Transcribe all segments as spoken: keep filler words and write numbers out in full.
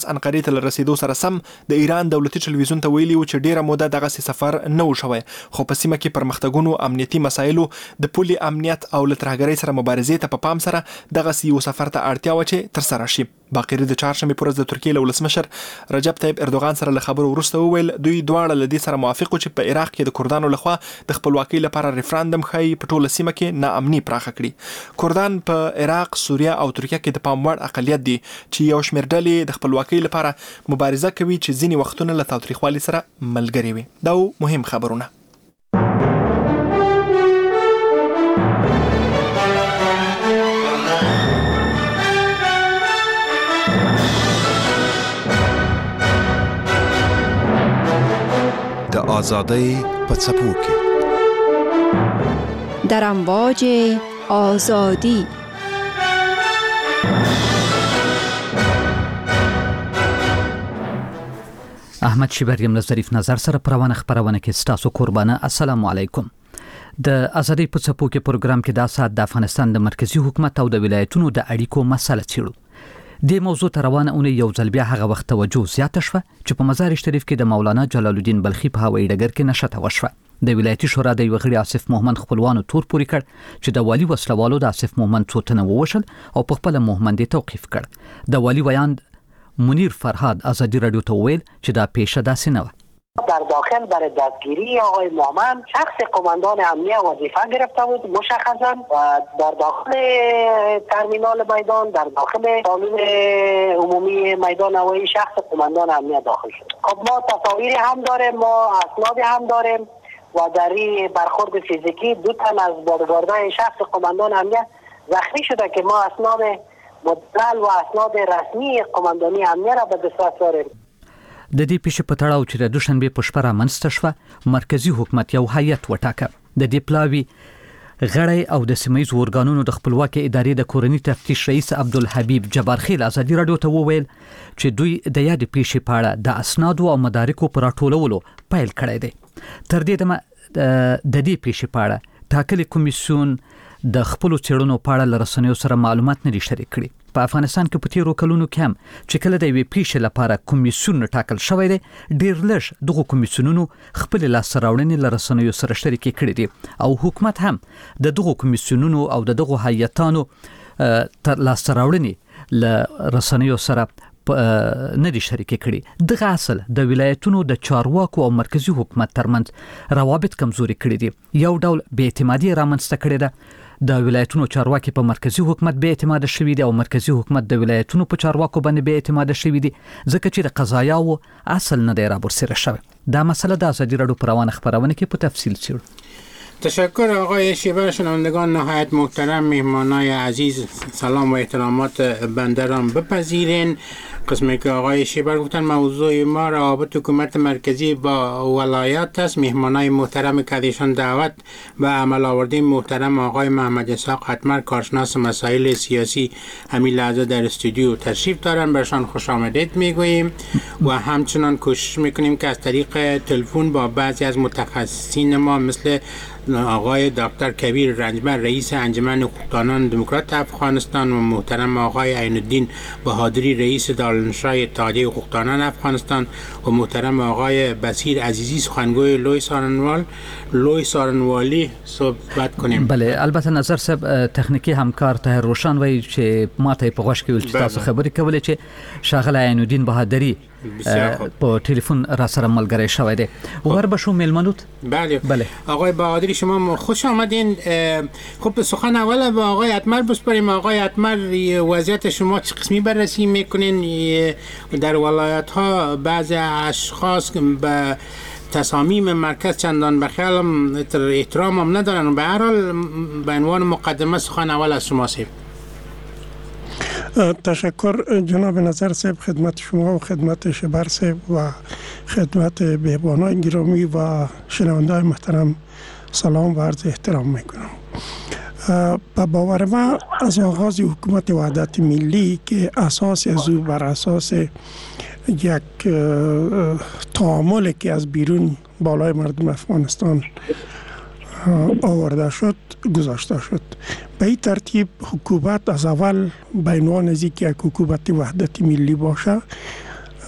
انقرې ته رسیدو سره سم د ایران دولتي ټلویزیون ته ویلي و چې ډیره موده دغه سفر نه و شوی، خو په سیمه کې پرمختګونو، امنیتي مسایلو، د پولي امنیت او له ترهګرۍ سره مبارزې ته په پام سره دغه یو سفر ته اړتیا و چې تر سره شي. باقری د چهارشنبه پر ورځ د ترکیې له ولسمشر رجب طیب اردوغان سره له خبرو وروسته وویل دوی دواړه له دې سره موافق چې په عراق کې د کردانو لخوا د خپلواکۍ لپاره ریفرندم ښایي په ټوله سیمه کې ناامني پراخه کړي. کردان په عراق، سوریه او ترکیه کې د پام وړ اقلیت دي چې یو شمېر ډلې د خپلواکۍ لپاره مبارزه کوي چې ځینې وختونه له تاوتریخوالي سره ملګري وي. دا مهم خبرونه. د آزادۍ په څپو کې در امواج آزادی احمد شیبریم له ظریف نظر سره پروانه خبرونه کې ستاسو قربانه. السلام علیکم. د آزادۍ په څپو کې پروګرام کې دا سات د افغانستان د مرکزی حکومت او د ولایتونو د اړیکو مسله څیړو. د موضوع تر روانه اونۍ یو ځل بیا هغه وخت توجه زیاته شوه چې په مزار شریف کې د مولانا جلال الدین بلخي په هوایي ډګر کې نشته وشوه. د ولایتي شورا د یو غړي آصف محمد خپلوانو تور پوري کړ چې د والي وسلوالو د آصف محمد څوتنه ووشل او په خپل محمد توقیف کړ. د والي ویان منیر فرهاد ازادي رادیو ته ویل چې دا پیشه داسې نه و. در داخل برای دستگیری آقای محمد شخص قماندان امنیه وظیفه گرفته بود مشخصا و در داخل ترمینال میدان، در داخل سالن عمومی میدان هوایی شخص قماندان امنیه داخل شد. خب ما تصاویر هم داریم، ما اسناد هم داریم و در این برخورد فیزیکی دو تن از بادگاردهای شخص قماندان امنیه زخمی شده که ما اسناد مدلل و اسناد رسمی قماندانی امنیه را به دسترس داریم. د دې پیښې په تړاو چې د دوشنبه په شپه رامنځته شوه، مرکزی حکومت یو هیئت وټاکه. د دې پلاوي غړی او د سیمه‌ییزو ارګانونو د خپلواکۍ ادارې د کورنی تفتیش رئیس عبدالحبیب جبارخیل ازادي رادیو ته وویل چې دوی د یاد پیښې په اړه د اسنادو او مدارکو پر راټولولو پیل کړی دی. تر دې دمه د دې پیښې په اړه ټاکلي کمیسیون د خپل چېړنو په اړه لرسنیو سره معلومات نه دي شریک کړي. په افغانستان کې په تیرو کلونو کې هم چې کله د یوې پیښې لپاره کمیسیون ټاکل شوی دی، ډېر لږ دغه کمیسیونونو خپل لاسته راوړنې له رسنیو سره شریکې کړي دي او حکومت هم د دغه کمیسیونونو او د دغه هیئتانو تر لاسته راوړنې له رسنیو سره نه دي شریکې کړي. دغه اصل د ولایتونو د چارواکو او مرکزی حکومت ترمنځ روابط کمزوري کړي دي. یو ډول بې اعتمادي رامنځته کړې ده. د ولایتونو چارواکي په مرکزی حکومت بې اعتماد شوي دي او مرکزی حکومت د ولایتونو په چارواکو باندې بې اعتماد شوي دي ځکه چې د قضایاو اصل نه دی رابرسیره شوی. دا مسله د ازادي رادیو په روانه خبرونه کې په تفصیل څیړو. تشکر آقای شیبر. شنوندگان نهایت محترم، مهمانای عزیز، سلام و احترامات بنده را بپذیرین. قسمی که آقای شیبر گفتن موضوع ما روابط حکومت مرکزی با ولایات است. مهمانای محترم که ایشان دعوت و عمل آوردین محترم آقای محمد اسحاق حتمر، کارشناس مسائل سیاسی، همین لحظه در استودیو تشریف دارن. برشان خوش آمدید میگوییم و همچنان کوشش میکنیم که از طریق تلفن با بعضی از متخصصین ما مثل آقای دکتر کبیر رنجبر رئیس انجمن حقوقدانان دموکرات افغانستان و محترم آقای عین الدین بهادری رئیس دارالنشرهای اتحادیه حقوقدانان افغانستان و محترم آقای بصیر عزیزی سخنگوی لوی سارنوال لوی سارنوالی صحبت کنیم. بله، البته نظر صاحب تخنیکی همکار طاهر روشن وایي چې ماته په غوښ کې ویل چې تاسو خبرې کولې چې شاغله عین الدین بهادری په تلفن را سره ملګری شوی دی. ور بشو میلمنوت. بله بله آقای بهادری شما خوش آمدین. خب سخن اول با آقای حتمر بسپاریم. آقای حتمر وضعیت شما چه قسمی بررسی میکنین؟ در ولایت ها بعضی اشخاص به تصامیم مرکز چندان به خیالم احترام هم ندارن و به هر حال به عنوان مقدمه سخن اول از شما سید. تشکر جناب نظر صاحب، خدمت شما و خدمت شبر صاحب و خدمت بهبانان گرامی و شنونده‌های محترم سلام و عرض احترام میکنم. با باور ما از آغاز حکومت وحدت ملی که اساس از او بر اساس یک تعاملی که از بیرون بالای مردم افغانستان آورده شد گذاشته شد. به این ترتیب حکومت از اول به عنوان از اینکه یک حکومت وحدت ملی باشه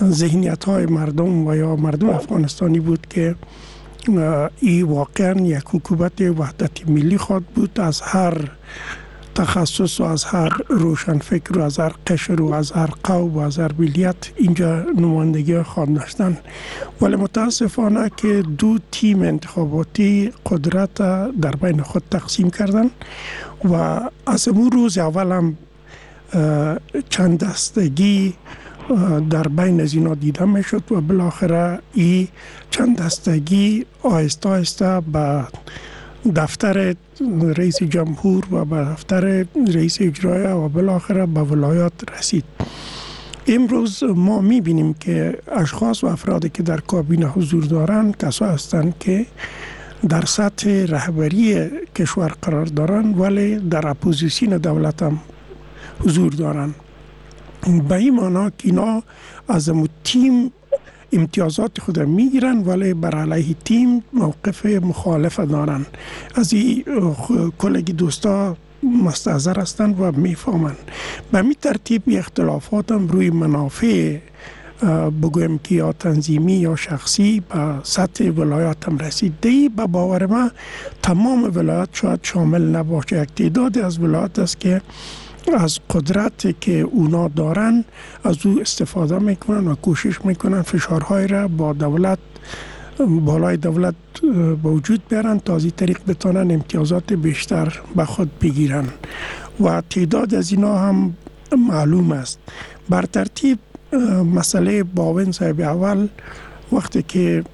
ذهنیت های مردم و یا مردم افغانستانی بود که این واقعا یک حکومت وحدت ملی خواهد بود، از هر تخصص و از هر روشنفکر و از هر قشر و از هر قوم و از هر ملیت اینجا نمایندگی خواهد داشتن. ولی متاسفانه که دو تیم انتخاباتی قدرت در بین خود تقسیم کردن و از امون روز اول هم چند دستگی در بین از اینا دیده می شد و بالاخره این چند دستگی آهسته آهسته به دفتر رئیس جمهور و به دفتر رئیس اجرایی و بالاخره به ولایات رسید. امروز ما می بینیم که اشخاص و افرادی که در کابینه حضور دارند کسا هستند که در سطح رهبری کشور قرار دارند ولی در اپوزیسیون دولت هم حضور دارند. به این معنا که اینا از تیم امتیازات خود میگیرن ولی بر علیه تیم موقف مخالف دارن. از این کلگی دوستا مستحضر هستند و میفهمند. به می ترتیب اختلافات هم روی منافع بگویم که یا تنظیمی یا شخصی به سطح ولایات هم رسید. دی به باور ما تمام ولایات شاید شامل نباشه. یک تعدادی از ولایات است که از قدرت که اونا دارن از او استفاده میکنن و کوشش میکنن فشارهای را با دولت بالای دولت به وجود بیارن تا از این طریق بتونن امتیازات بیشتر به خود بگیرن و تعداد از اینا هم معلوم است. بر ترتیب مسئله باون صاحب اول وقتی که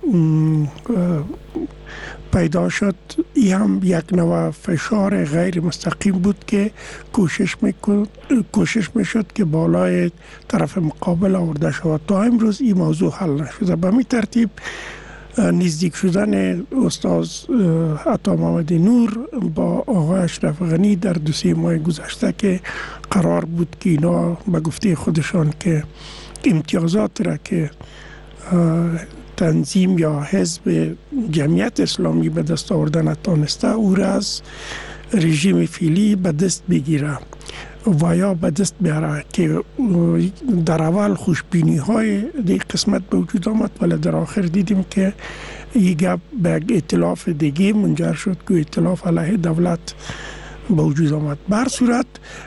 پیدا شد این هم یک نوع فشار غیر مستقیم بود که کوشش میکرد کوشش میشد که بالای طرف مقابل آورده شود. تا امروز این موضوع حل نشده. به می ترتیب نزدیک شدن استاد عطا محمد نور با آقای اشرف غنی در دو سه ماه گذشته که قرار بود که اینا به گفته خودشان که امتیازات را که تنظیم یا حزب جمعیت اسلامی به دست آوردن نتانسته او را از رژیم فعلی به دست بگیره و یا به دست بیاره که در اول خوشبینی های دیگه قسمت به وجود آمد ولی در آخر دیدیم که این گپ به یک ائتلاف دیگه منجر شد که ائتلاف علیه دولت به وجود آمد. بر صورت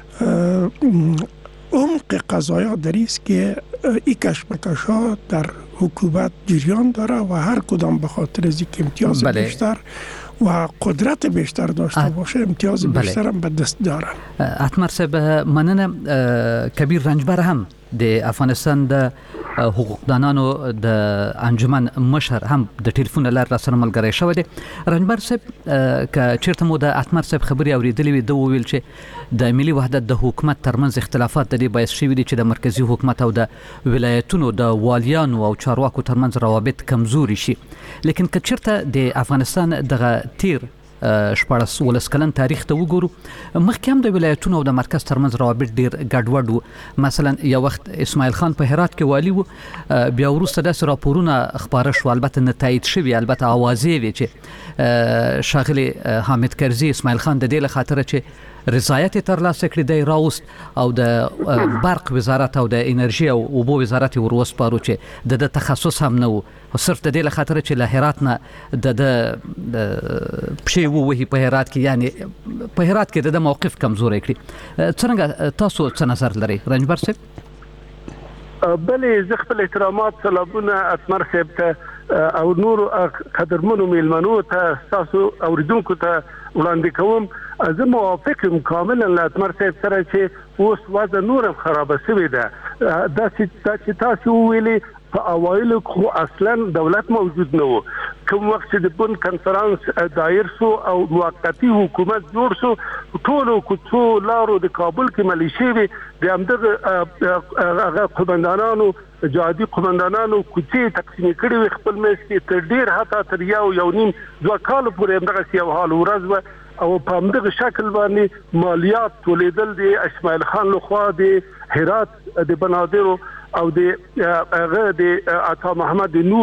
عمق قضایا در است که این کشمکش ها در حکومت جریان داره و هر کدام به خاطر از اینکه امتیاز بله. بیشتر و قدرت بیشتر داشته باشه امتیاز بله. بیشتر هم به دست داره. اتمر صاحب مننه. کبیر رنجبر هم د افغانستان د حقوقدانانو د انجمن مشر هم د ټلیفون لار را سره ملګری شوی دی. رنجبر صاحب که چیرته مو د اتمر صاحب خبرې اوریدلې وي د ویل چې د ملي وحدت د حکومت ترمنځ اختلافات د دې باعث شوي دي چې د مرکزی حکومت او د ولایتونو د والیانو او چارواکو ترمنځ روابط کمزوري شي. لیکن که چیرته د افغانستان دغه تیر شپاړس ولس کلن تاریخ ته وګورو مخکې هم د ولایتونو او د مرکز ترمنځ روابط ډیر ګډوډ وو. مثلا یو وخت اسماعیل خان په هرات کې والی وو، بیا وروسته داسې راپورونه خپاره شو، البته نه تایید شوي، البته اوازې وي چې ښاغلي حامد کرزي اسماعیل خان د دې له خاطره چې رضایت ترلاسه کړی دی راوست او د برق وزارت او د انرژي او اوبو وزارت وروسپارو چې د تخصص هم نه وو، صرف د دې له خاطره چې له هرات نه د پښې ووهي په هرات کې، یعنی په هرات کې د موقف کمزوری کړي. څنګه تاسو څه نظر لرئ رنجبر صاحب؟ بلې زه خپل احترامات سلامونه اتمر صاحب ته او نور قدرمنو میلمنو ته تاسو اوریدونکو ته وړاندې کوم. زه موافق یم کاملا له اتمر صاحب سره چې اوس وضع نور خرابه شوې ده. دا چې تاسو وویلې په اوایلو خو اصلا دولت موجود نه و. کوم وخت چې د بن کنفرانس دایر شو او موقتی حکومت جوړ شو، ټولو کوڅو لارو د کابل کې ملیشې وي، د همدغه هغه قومندانانو جهادي قومندانانو کوڅې تقسیم کړي وي خپل منځ کې تر ډیر حتی تر یو یو نیم دوه کال پورې همدغه یو حال ورځ و او په همدغه شکل باندې مالیات تولیدل د اسماعیل خان لخوا د هرات د بنادرو او د هغه د عطا محمد نورو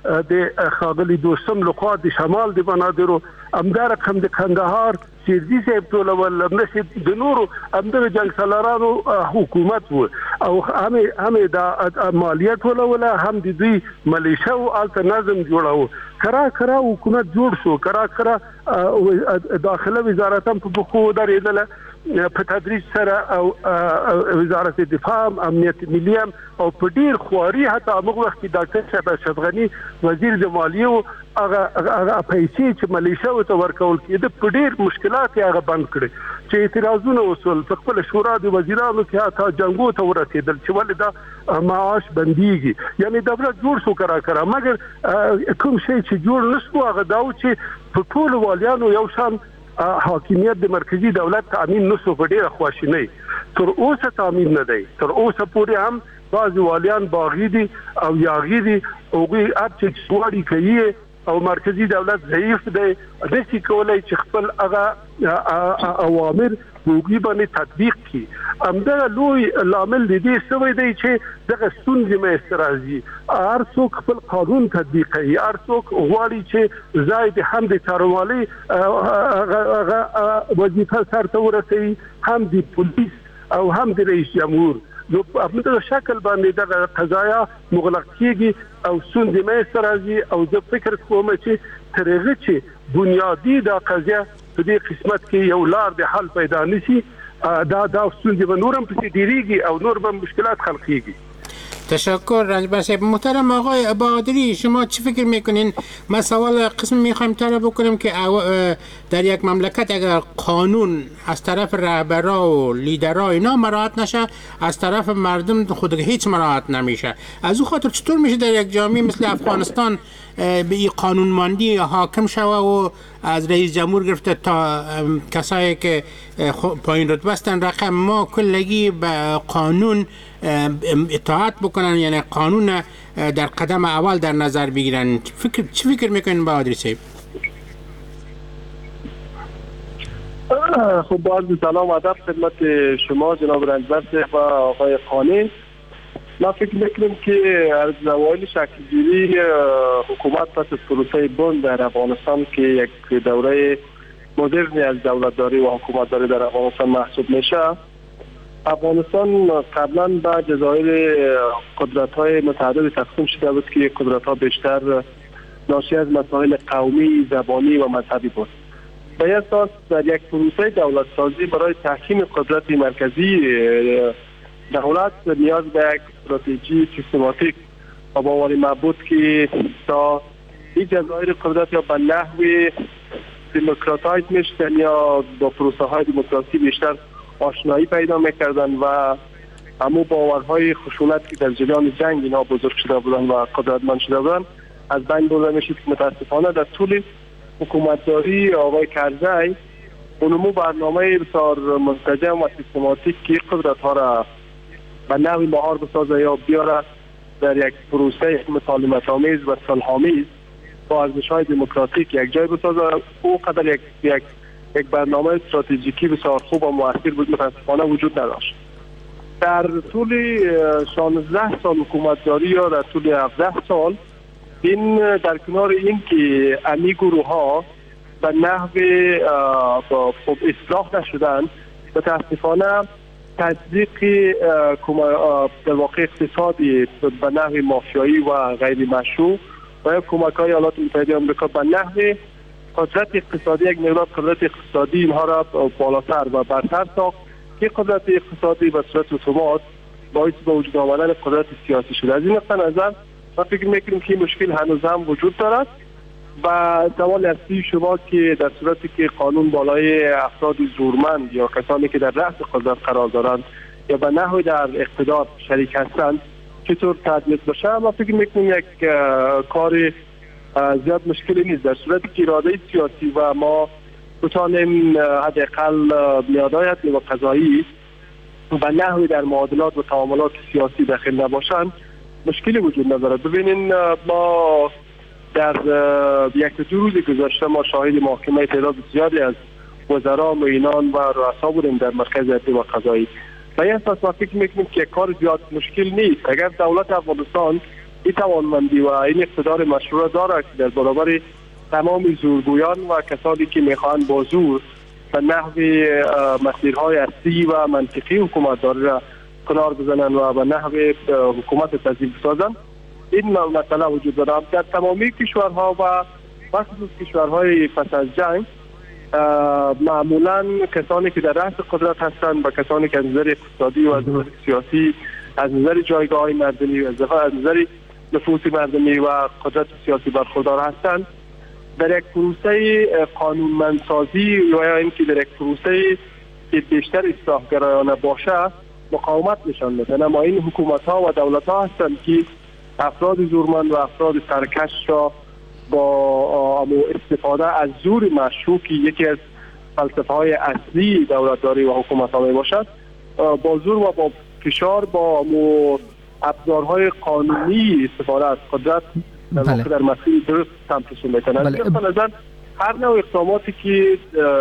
د خاغلی دوستم لخوا د شمال د بنادرو امدا رقم د کندهار سیردي صاحب ټولول نشي د نورو امدا جنگ سالارانو حکومت وو او هم هم د مالیه ټولول هم د دوی ملیشه او الته نظم جوړاو کرا کرا حکومت جوړ شو کرا کرا داخله وزارت هم په بخو درېدله په تدریج سره او وزارت دفاع امنیت ملي او په ډیر خواري حتی هغه وخت کې ډاکټر صاحب اشرف غنی وزیر د مالیه هغه هغه پیسې چې ملیشه او ورکول کېده په ډیر مشکلات هغه بند کړي چې اعتراضونه وصول په خپل شورا د وزیرانو کې حتی جنگو ته ورسېدل چې ولې دا معاش بنديږي یعنی دولت جوړ شو کرا کرا مګر کوم شی چې جوړ نشو هغه دا چې په ټول والیانو یو شان حاکمیت د مرکزی دولت تامین نشو په ډیره خواشینی تر اوسه تامین نه دی تر اوسه پورې هم بعض والیان باغی دي او یاغی دي او غي اپ چې کوي او مرکزی دولت ضعیف دی نشي کولای چې خپل هغه اوامر وګړي باندې تطبیق کړي همدا لوی لامل دی سوي دی چې دغه ستونزې مې استرازي هر څوک خپل قانون تطبیق کوي هر څوک غواړي چې زاید هم د چاروالی وظیفه سرته ورسوي هم د پولیس او هم د رئیس جمهور نو په دغه شکل باندې دغه قضایا مغلق کیږي او ستونزې مې استرازي او زه فکر کوم چې ترغه چې بنیادی د قضیه په دې قسمت کې یو لار د حل پیدا نشي دا دا ستونزې به نورم پسې ډیریږي او نور به مشکلات خلقیږي. تشکر رنجبر صاحب. محترم آقای بهادری شما چی فکر میکنین؟ من سوال قسم میخوایم طرح بکنم که در یک مملکت اگر قانون از طرف رهبرا و لیدرها اینا مراعات نشه از طرف مردم خود هیچ مراعات نمیشه از اون خاطر چطور میشه در یک جامعه مثل افغانستان به این قانونمندی حاکم شوه و از رئیس جمهور گرفته تا کسایی که پایین رتبه هستن رقم ما کلگی به قانون اطاعت بکنن یعنی قانون در قدم اول در نظر بگیرن فکر چی فکر میکنین بهادری صاحب؟ خب باز سلام و ادب خدمت شما جناب رنجبر صاحب و آقای خانی. من فکر میکنم که از اوایل شکلگیری حکومت پس از پروسه بن در افغانستان که یک دوره مدرنی از دولتداری و حکومتداری در افغانستان محسوب میشه افغانستان قبلا به جزایر قدرت‌های متعدد تقسیم شده بود که قدرت‌ها بیشتر ناشی از مسائل قومی، زبانی و مذهبی بود. به این اساس در یک پروسه دولت سازی برای تحکیم قدرت مرکزی دولت نیاز به یک استراتژی سیستماتیک و باوری مربوط که تا این جزایر قدرت یا به نحو دموکراتایز میشدن یا با پروسه های دموکراسی بیشتر آشنایی پیدا میکردن و همو باورهای خشونت که در جریان جنگ اینا بزرگ شده بودن و قدرتمند شده بودن از بین برده میشد که متاسفانه در طول حکومتداری آقای کرزی اونمو برنامه بسیار منسجم و سیستماتیک که قدرت ها را به نوی مهار بسازه یا بیاره در یک پروسه مسالمت آمیز و صلح‌آمیز با ارزش‌های دموکراتیک یک جای بسازه او قدر یک یک یک برنامه استراتژیکی بسیار خوب و مؤثر بود متاسفانه وجود نداشت. در طول شانزده سال حکومتداری یا در طول هفده سال این در کنار این که امی گروه ها به نحو خوب اصلاح نشدن متاسفانه تطبیق در واقع اقتصادی به نحو مافیایی و غیر مشروع و کمک های ایالات متحده آمریکا به نحو قدرت اقتصادی یک مقدار قدرت اقتصادی اینها را بالاتر و برتر ساخت که قدرت اقتصادی به صورت اتومات باعث به وجود آمدن قدرت سیاسی شده. از این نقطه نظر ما فکر میکنیم که این مشکل هنوز هم وجود دارد و سوال اصلی شما که در صورتی که قانون بالای افراد زورمند یا کسانی که در رأس قدرت قرار دارند یا به نحوی در اقتدار شریک هستند چطور تطبیق بشه ما فکر میکنیم یک کار زیاد مشکلی نیست. در صورتی که اراده سیاسی و ما بتانیم حداقل نیازهای و قضایی و نحوی در معادلات و تعاملات سیاسی داخل نباشند مشکلی وجود نداره. ببینین ما در یک دو روز گذشته ما شاهد محاکمه تعداد زیادی از وزرا، معینان و رؤسا بودیم در مرکز عدلی و قضایی. به این اساس ما فکر میکنیم که کار زیاد مشکل نیست. اگر دولت افغانستان این توانمندی و این اقتدار مشروع داره که در برابر تمام زورگویان و کسانی که میخوان با زور به نحو مسیرهای اصلی و منطقی حکومت داری را کنار بزنن و به نحو حکومت تضعیف بسازن، این مسئله وجود داره. در تمامی کشورها و بخصوص کشورهای پس از جنگ معمولا کسانی که در رأس قدرت هستند و کسانی که از نظر اقتصادی و از نظر سیاسی، از نظر جایگاه مردمی و از نظر نفوذ مردمی و قدرت سیاسی برخوردار هستند، در یک پروسه قانونمندسازی یا اینکه در یک پروسه که بیشتر اصلاحگرایانه باشه مقاومت نشان میدن. اما این حکومت ها و دولت ها هستند که افراد زورمند و افراد سرکش را با استفاده از زور مشروع که یکی از فلسفه های اصلی دولتداری و حکومت ها می باشد، با زور و با فشار با ابزارهای قانونی استفاده از قدرت در واقع در مسیر درست سمتشون میکنن. بله. به نظر هر نوع اقداماتی که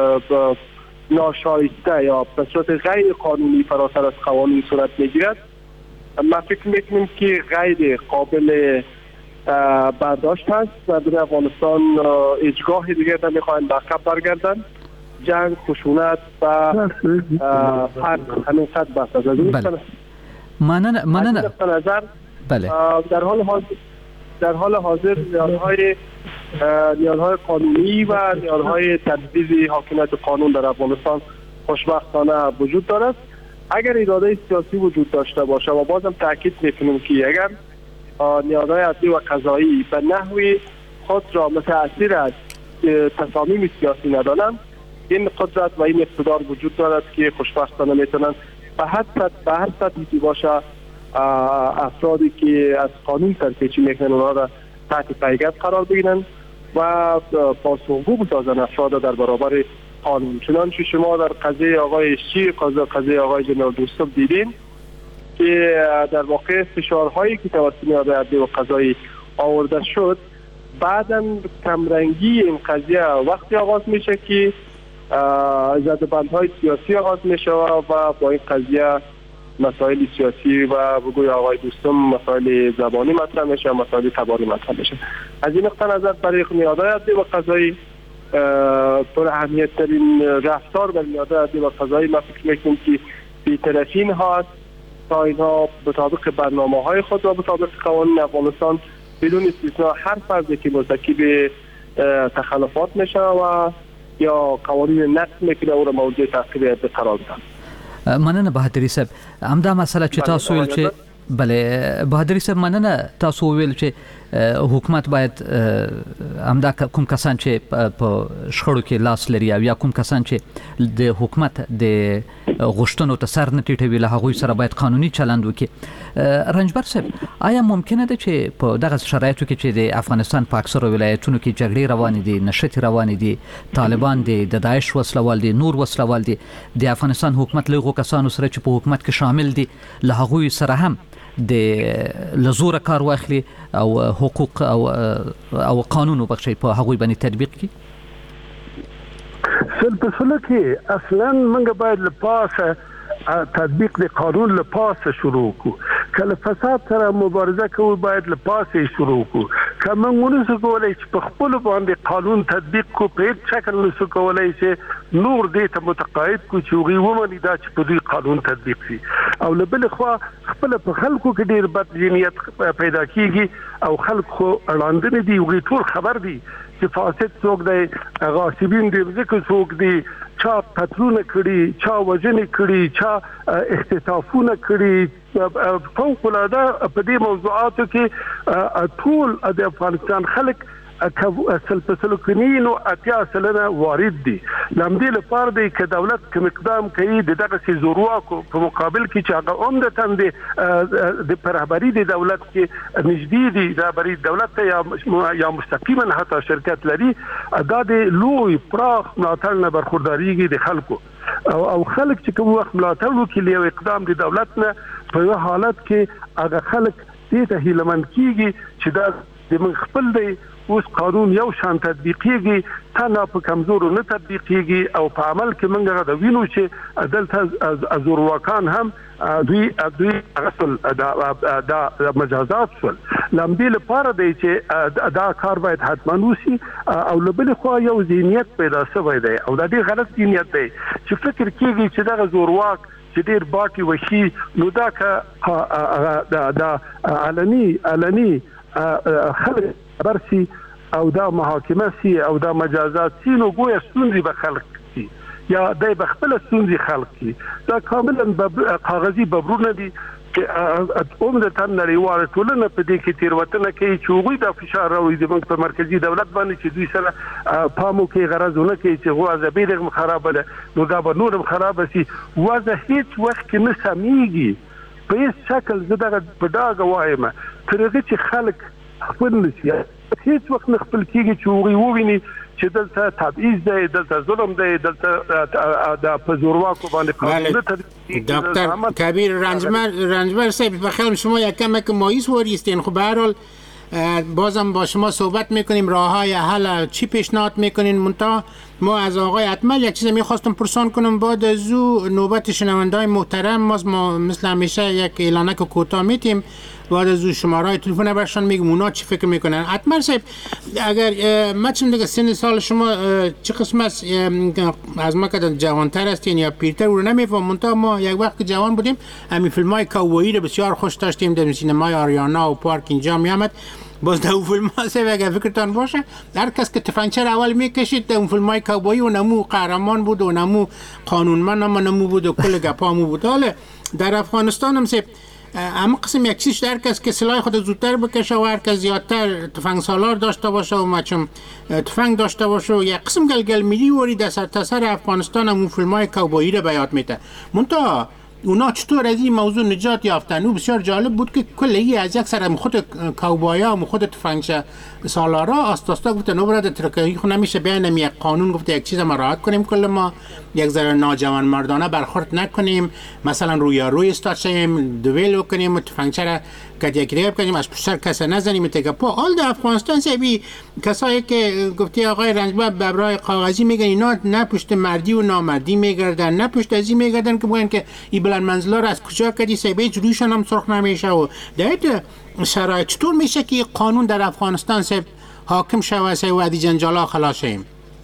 ناشایسته یا به صورت غیر قانونی فراتر از قوانین صورت میگیرد، من فکر میکنم که غیر قابل برداشت هست و در افغانستان هیچگاه دیگر نمیخواین به عقب برگردن. جنگ، خشونت و فرق همین قد بحث از بله. مننه مننه به نظر بله. در حال حاضر در حال حاضر نیازهای نیازهای قانونی و نیازهای تنفیذ حاکمیت قانون در افغانستان خوشبختانه وجود دارد. اگر اراده سیاسی وجود داشته باشه و بازم تاکید میکنم که اگر نیازهای عدلی و قضایی به نحوی خود را متأثر از تصامیم سیاسی ندانند، این قدرت و این اقتدار وجود دارد که خوشبختانه میتونن به هر سطح به هر سطحی که باشه افرادی که از قانون سرپیچی میکنن اونها را تحت پیگرد قرار بگیرن و پاسخگو بسازن افراد در برابر قانون. چنانچه شما در قضیه آقای شیر، قضیه آقای جنرال دوستم دیدین که در واقع فشارهایی که توسط نیازهای عدلی و قضایی آورده شد، بعداً کمرنگی این قضیه وقتی آغاز میشه که زدبندهای سیاسی آغاز میشه و با این قضیه مسائل سیاسی و بگوی آقای دوستم مسائل زبانی مطرح میشه، مسائل تباری مطرح میشه. از این نقطه نظر برای نیازهای عدلی و قضایی پر اهمیت ترین رفتار برای نیازهای عدلی و قضایی ما فکر میکنیم که بی‌طرفین هست تا اینها مطابق برنامه های خود و مطابق قوانین افغانستان بدون استثنا هر فردی که مرتکب تخلفات میشه و یا قوانین نقض میکنه او را موضوع تعقیب عدلی قرار بدن. مننه بهادري صاحب. همدا مسله چې تاسو ویل چې بله بهادري صاحب مننه تاسو ویل چې حکومت باید همدا کوم کسان چې په شخړو کې لاس لري او یا کوم کسان چې د حکومت د غوښتنو ته سر نه ټیټوي له هغوی سره باید قانوني چلند وکړي. رنجبر صاحب آیا ممکنه ده چې په دغه شرایطو کې چې د افغانستان په اکثرو ولایتونو کې جګړې روانې دي، نشټې روانې دي، طالبان دي، د داعش وسلوال دي، نور وسلوال دي، د افغانستان حکومت له هغو کسانو سره چې په حکومت کې شامل دي له هغوی سره هم د لزور کار واخلي او حقوق او او قانون وبخشي په هغوی باندې تطبیق کړي؟ سل په سل کې اصلا موږ باید له پاسه تطبیق د قانون له پاسه شروع کو. کله فساد سره مبارزه کوو باید له پاسه شروع کو. کله موږ نسو کولای چې په خپل باندې قانون تطبیق کو په هیڅ شکل نسو کولای چې نور دې ته متقاعد کو چې وغي ومني دا چې په دې قانون تطبیق شي. او له بل خوا خپل په خلکو کې ډیر بد ذهنیت پیدا کیږي او خلکو اړاندنه دي وغي ټول خبر دي چې فاسد څوک دی، غاصبین دي، ځکه څوک دي، چا قتلونه کړي، چا وژنې کړي، چا اختطافونه کړي. فوق العاده په دې موضوعاتو کې ټول د افغانستان خلک اصل په سلو کې نو اتیا سلنه وارد دي. لامدې لپاره دی چې دولت کوم اقدام کوي د دغه سي زورواکو په مقابل کې چې هغه عمدتاً د د رهبری د دولت کې نږدې دي، رهبری دولت ته یا یا مستقیما حتی شرکت لري، دا د لوی پراخ ملاتړ نه برخورداريږي د خلکو او خلک چې کوم وخت ملاتړ وکړي یو اقدام د دولت نه په یو حالت کې هغه خلک دې ته هیلمن کیږي چې دا د من خپل دی اوس قانون یو شان تطبیقیږي تنه په کمزورو نه تطبیقیږي او په عمل کې موږ د وینو چې دلته ازورواکان هم دوی دوی اصل دا مجازات شول لامدې لپاره دی چې دا کار باید حتما وشي او لبل خو یو ذهنیت پیدا شوی دی او دا ډېر غلط ذهنیت دی چې فکر کیږي چې دا زورواک چې ډېر باټي وشي نو دا که دا دا علني علني خلک برسي او دا محاکمه سي او دا مجازات سي نو ګویا ستونزې به خلق سي یا دای به خپل ستونزې خلق سي دا کاملا کاغذي ببرونه دي چې عمدتاً نړیواله ټولنه په دې کې تېروتنه کوي چې هغوی دا فشار راوړي زموږ په مرکزي دولت باندې چې دوی سره پام وکړي غرض ونه کوي چې وضع بېرغ خرابه ده نو دا به نور هم خرابه سي وضع هېڅ وخت کې نه سمیږي په هېڅ شکل زه دغه په ډاګه وایم تر هغه چې خلک خپل نشي هیڅ وخت نه خپل کېږي چې هغوی وویني چې دلته تبعیض دی دلته ظلم دی دلته د په زورواکو باندې قانون دکتر کبیر رنجبر رنجبر صاحب بخیر شما یک کمک مایوس واریستین خب به هر حال بازم با شما صحبت میکنیم راه های حل چی پیشنهاد میکنین منتها ما از آقای اتمل یک چیز میخواستم پرسان کنم بعد از او نوبت شنونده‌های محترم ما مثل همیشه یک اعلانک کوتاه میتیم بعد از او شماره تلفن برشان میگم اونا چی فکر میکنن. اتمل صاحب اگر مثلا دیگه سن سال شما چه قسم است از ما که جوانتر هستین یا پیرتر رو نمیفهم منتها ما یک وقت که جوان بودیم همین فیلم‌های کاوبویی رو بسیار خوش داشتیم در سینمای آریانا و پارک اینجا میامد باز در اون فیلم ها سه اگر فکرتان باشه هر کس که تفنگچه اول میکشید در اون فیلم های کاوبویی و نمو قهرمان بود و نمو قانونمند هم نمو بود و کل گپامو بود. حالا در افغانستان هم سه اما قسم یک چیز در کس که سلاح خود زودتر بکشه و هر کس زیادتر تفنگ سالار داشته باشه و مچم تفنگ داشته باشه و یک قسم گلگل میلی وری در سرتاسر افغانستان هم اون فیلم های کاوبویی رو به یاد میده. منتها اونا چطور از این موضوع نجات یافتن؟ او بسیار جالب بود که کلی از یک سر خود کاوبویا و خود تفنگچه سالارا آستاستا گفتن نو برات ترکایی خو نمیشه بیانم یک قانون گفته یک چیز ما رعایت کنیم کل ما یک ذره ناجوان مردانه برخورد نکنیم مثلا رویا روی استاد شیم دویل کنیم و تفنگچه را کدیک ریب کنیم از پشت سر کس نزنیم تگه پا حال در افغانستان سبی کسایی که گفتی آقای رنجبر ببرای کاغذی میگن اینا نه پشت مردی و نامردی میگردن نه پشت ازی میگردن که بگن که ای بلند منزلا را از کجا کدی سبی جلوشان هم سرخ نمیشه و در شرایط چطور میشه که قانون در افغانستان سب حاکم شوه و ادی جنجالا خلاص شیم؟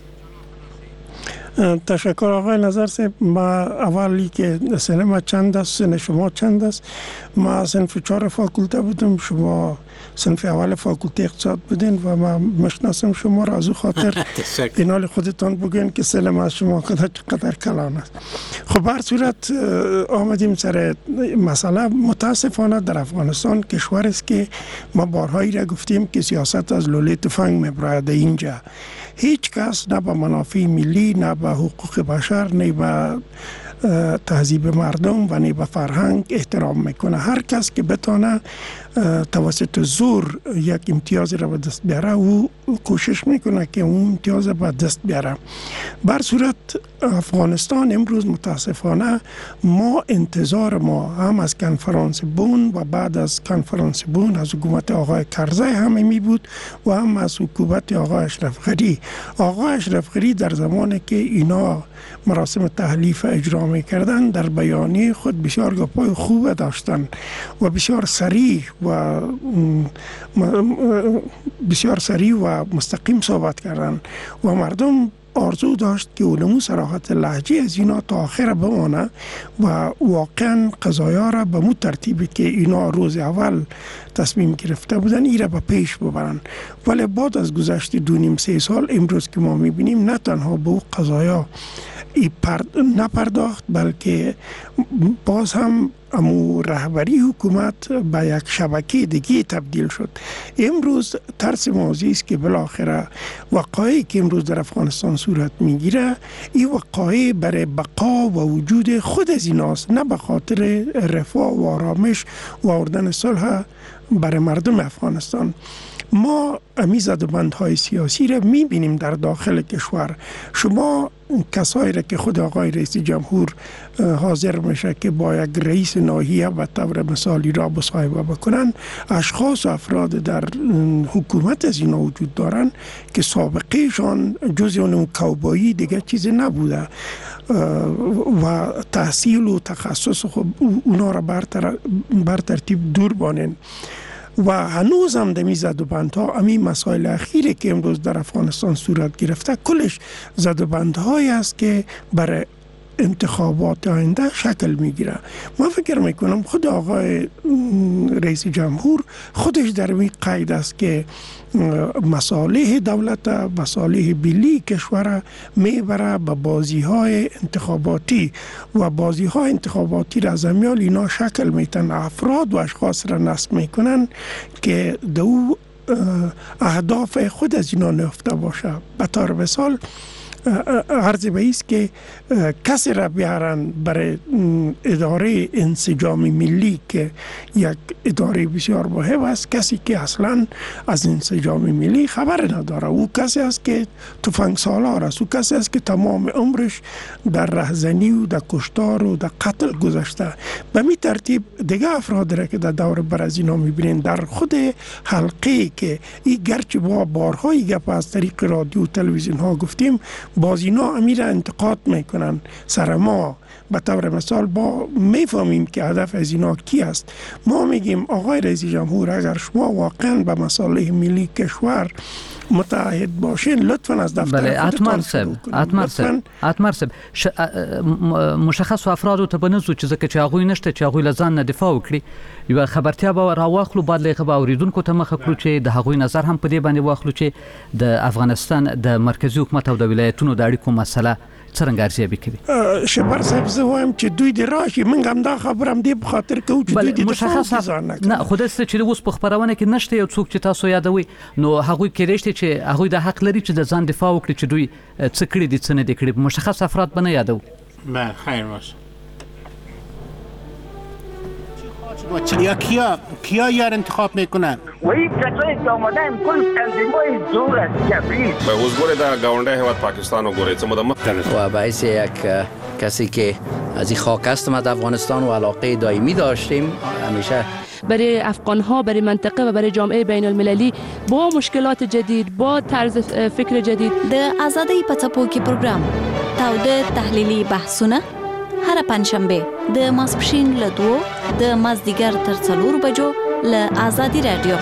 تشکر آقای نظر صاحب. ما اولی که سن ما چند است سن شما چند است؟ ما صنف چهار فاکولته بودم شما صنف اول فاکولته اقتصاد بودین و ما مشناسم شما را از او خاطر اینال خودتان بگوین که سن ما شما قدر قدر کلان است. خب بر صورت آمدیم سر مسئله. متاسفانه در افغانستان کشور است که ما بارهایی را گفتیم که سیاست از لوله تفنگ میبراید. اینجا هیچ کس نه به منافع ملی نه به حقوق بشر نه به تهذیب مردم و نه به فرهنگ احترام میکنه. هر کس که بتونه توسط زور یک امتیاز را به دست بیاره او کوشش میکنه که اون امتیاز به دست بیاره. بر صورت افغانستان امروز متاسفانه ما انتظار ما هم از کنفرانس بون و بعد از کنفرانس بون از حکومت آقای کرزی هم می بود و هم از حکومت آقای اشرف غنی. آقای اشرف غنی در زمانی که اینا مراسم تحلیف اجرا میکردن در بیانیه خود بسیار گپای خوب داشتن و بسیار سریع و بسیار سریع و مستقیم صحبت کردن و مردم آرزو داشت که اونمو صراحت لهجه از اینا تا آخر بمانه و واقعا قضایا را به مو ترتیبی که اینا روز اول تصمیم گرفته بودن ای را به پیش ببرن. ولی بعد از گذشت دو نیم سه سال امروز که ما میبینیم نه تنها به او قضایا نپرداخت بلکه باز هم امو رهبری حکومت به یک شبکه دیگه تبدیل شد. امروز ترس موضوعی است که بالاخره وقایعی که امروز در افغانستان صورت میگیره این وقایع برای بقا و وجود خود از ایناست نه به خاطر رفاه و آرامش و آوردن صلح برای مردم افغانستان. ما امی زدبندهای سیاسی را میبینیم در داخل کشور. شما کسایی را که خود آقای رئیس جمهور حاضر میشه که با یک رئیس ناحیه به طور مثالی را مصاحبه بکنن، اشخاص و افراد در حکومت از اینا وجود دارن که سابقهشان جز اون کوبایی دیگه چیزی نبوده و تحصیل و تخصص خب اونا را بر ترتیب دور بانن و هنوز هم دمی زد و بندها امی مسائل اخیری که امروز در افغانستان صورت گرفته کلش زد و بندهایی است که برای انتخابات آینده شکل میگیره. من فکر میکنم خود آقای رئیس جمهور خودش در این قید است که مصالح دولت، مصالح ملی کشور میبره به بازی های انتخاباتی و بازی های انتخاباتی را از امیال اینا شکل میتن، افراد و اشخاص را نصب میکنن که دو اهداف خود از اینا نفته باشه. به طور مثال عرض به ایست که کسی را بیارن برای اداره انسجام ملی که یک اداره بسیار مهم است، کسی که اصلا از انسجام ملی خبر نداره، او کسی است که تفنگ سالار است، او کسی است که تمام عمرش در رهزنی و در کشتار و در قتل گذشته. به می ترتیب دیگه افراد را که در دور بر از اینا میبینین در خود حلقه که این گرچه با بارهای گپ از طریق رادیو و تلویزیون ها گفتیم، باز اینا امیر انتقاد میکنن سر ما. به طور مثال با میفهمیم که هدف از اینا کی است. ما میگیم آقای رئیس جمهور اگر شما واقعا به مصالح ملی کشور متعهد باشین لطفا از دفتر بله خودتان شروع کنید. اتمر صاحب اتمر صاحب ش... مشخص افراد ته بنزو چې ځکه چې هغه نشته چې هغه لزان نه دفاع وکړي، یو خبرتیا به راوخلو بعد لغه به اوریدونکو ته مخ کړو چې د هغه نظر هم په دې باندې واخلو چې د افغانستان د مرکزی حکومت او د ولایتونو د اړیکو مسله څنګه ارزیابي کوي. شبر صاحب زه وایم چې دوی د راشي منګ هم دا خبرم دی په خاطر کوو چې دوی د مشخص نه خو د ست چې اوس په خبرونه کې نشته یو څوک چې تاسو یادوي، نو هغه کې رښتیا چې هغه د حق لري چې د ځان دفاع وکړي چې دوی څه کړی دي څه نه دي کړی. مشخص افراد بنه یادو. بله خیر باشه. یا کیا کیا یار انتخاب میکنن؟ و این کسایی که آمدن کل تنظیم‌های زور است جبری. به حضور در گاونده حواد پاکستان و گوریت مدام و باعث یک کسی که از این خاک است ما در افغانستان و علاقه دائمی داشتیم همیشه برای افغان‌ها، برای منطقه و برای جامعه بین المللی با مشکلات جدید، با طرز فکر جدید. د آزادۍ په څپو کې پروګرام تاوده تحلیلي بحثونه هر پنځشنبه د ماسپښین له دوه د مازدیګر تر څلور بجو له آزادی رادیو.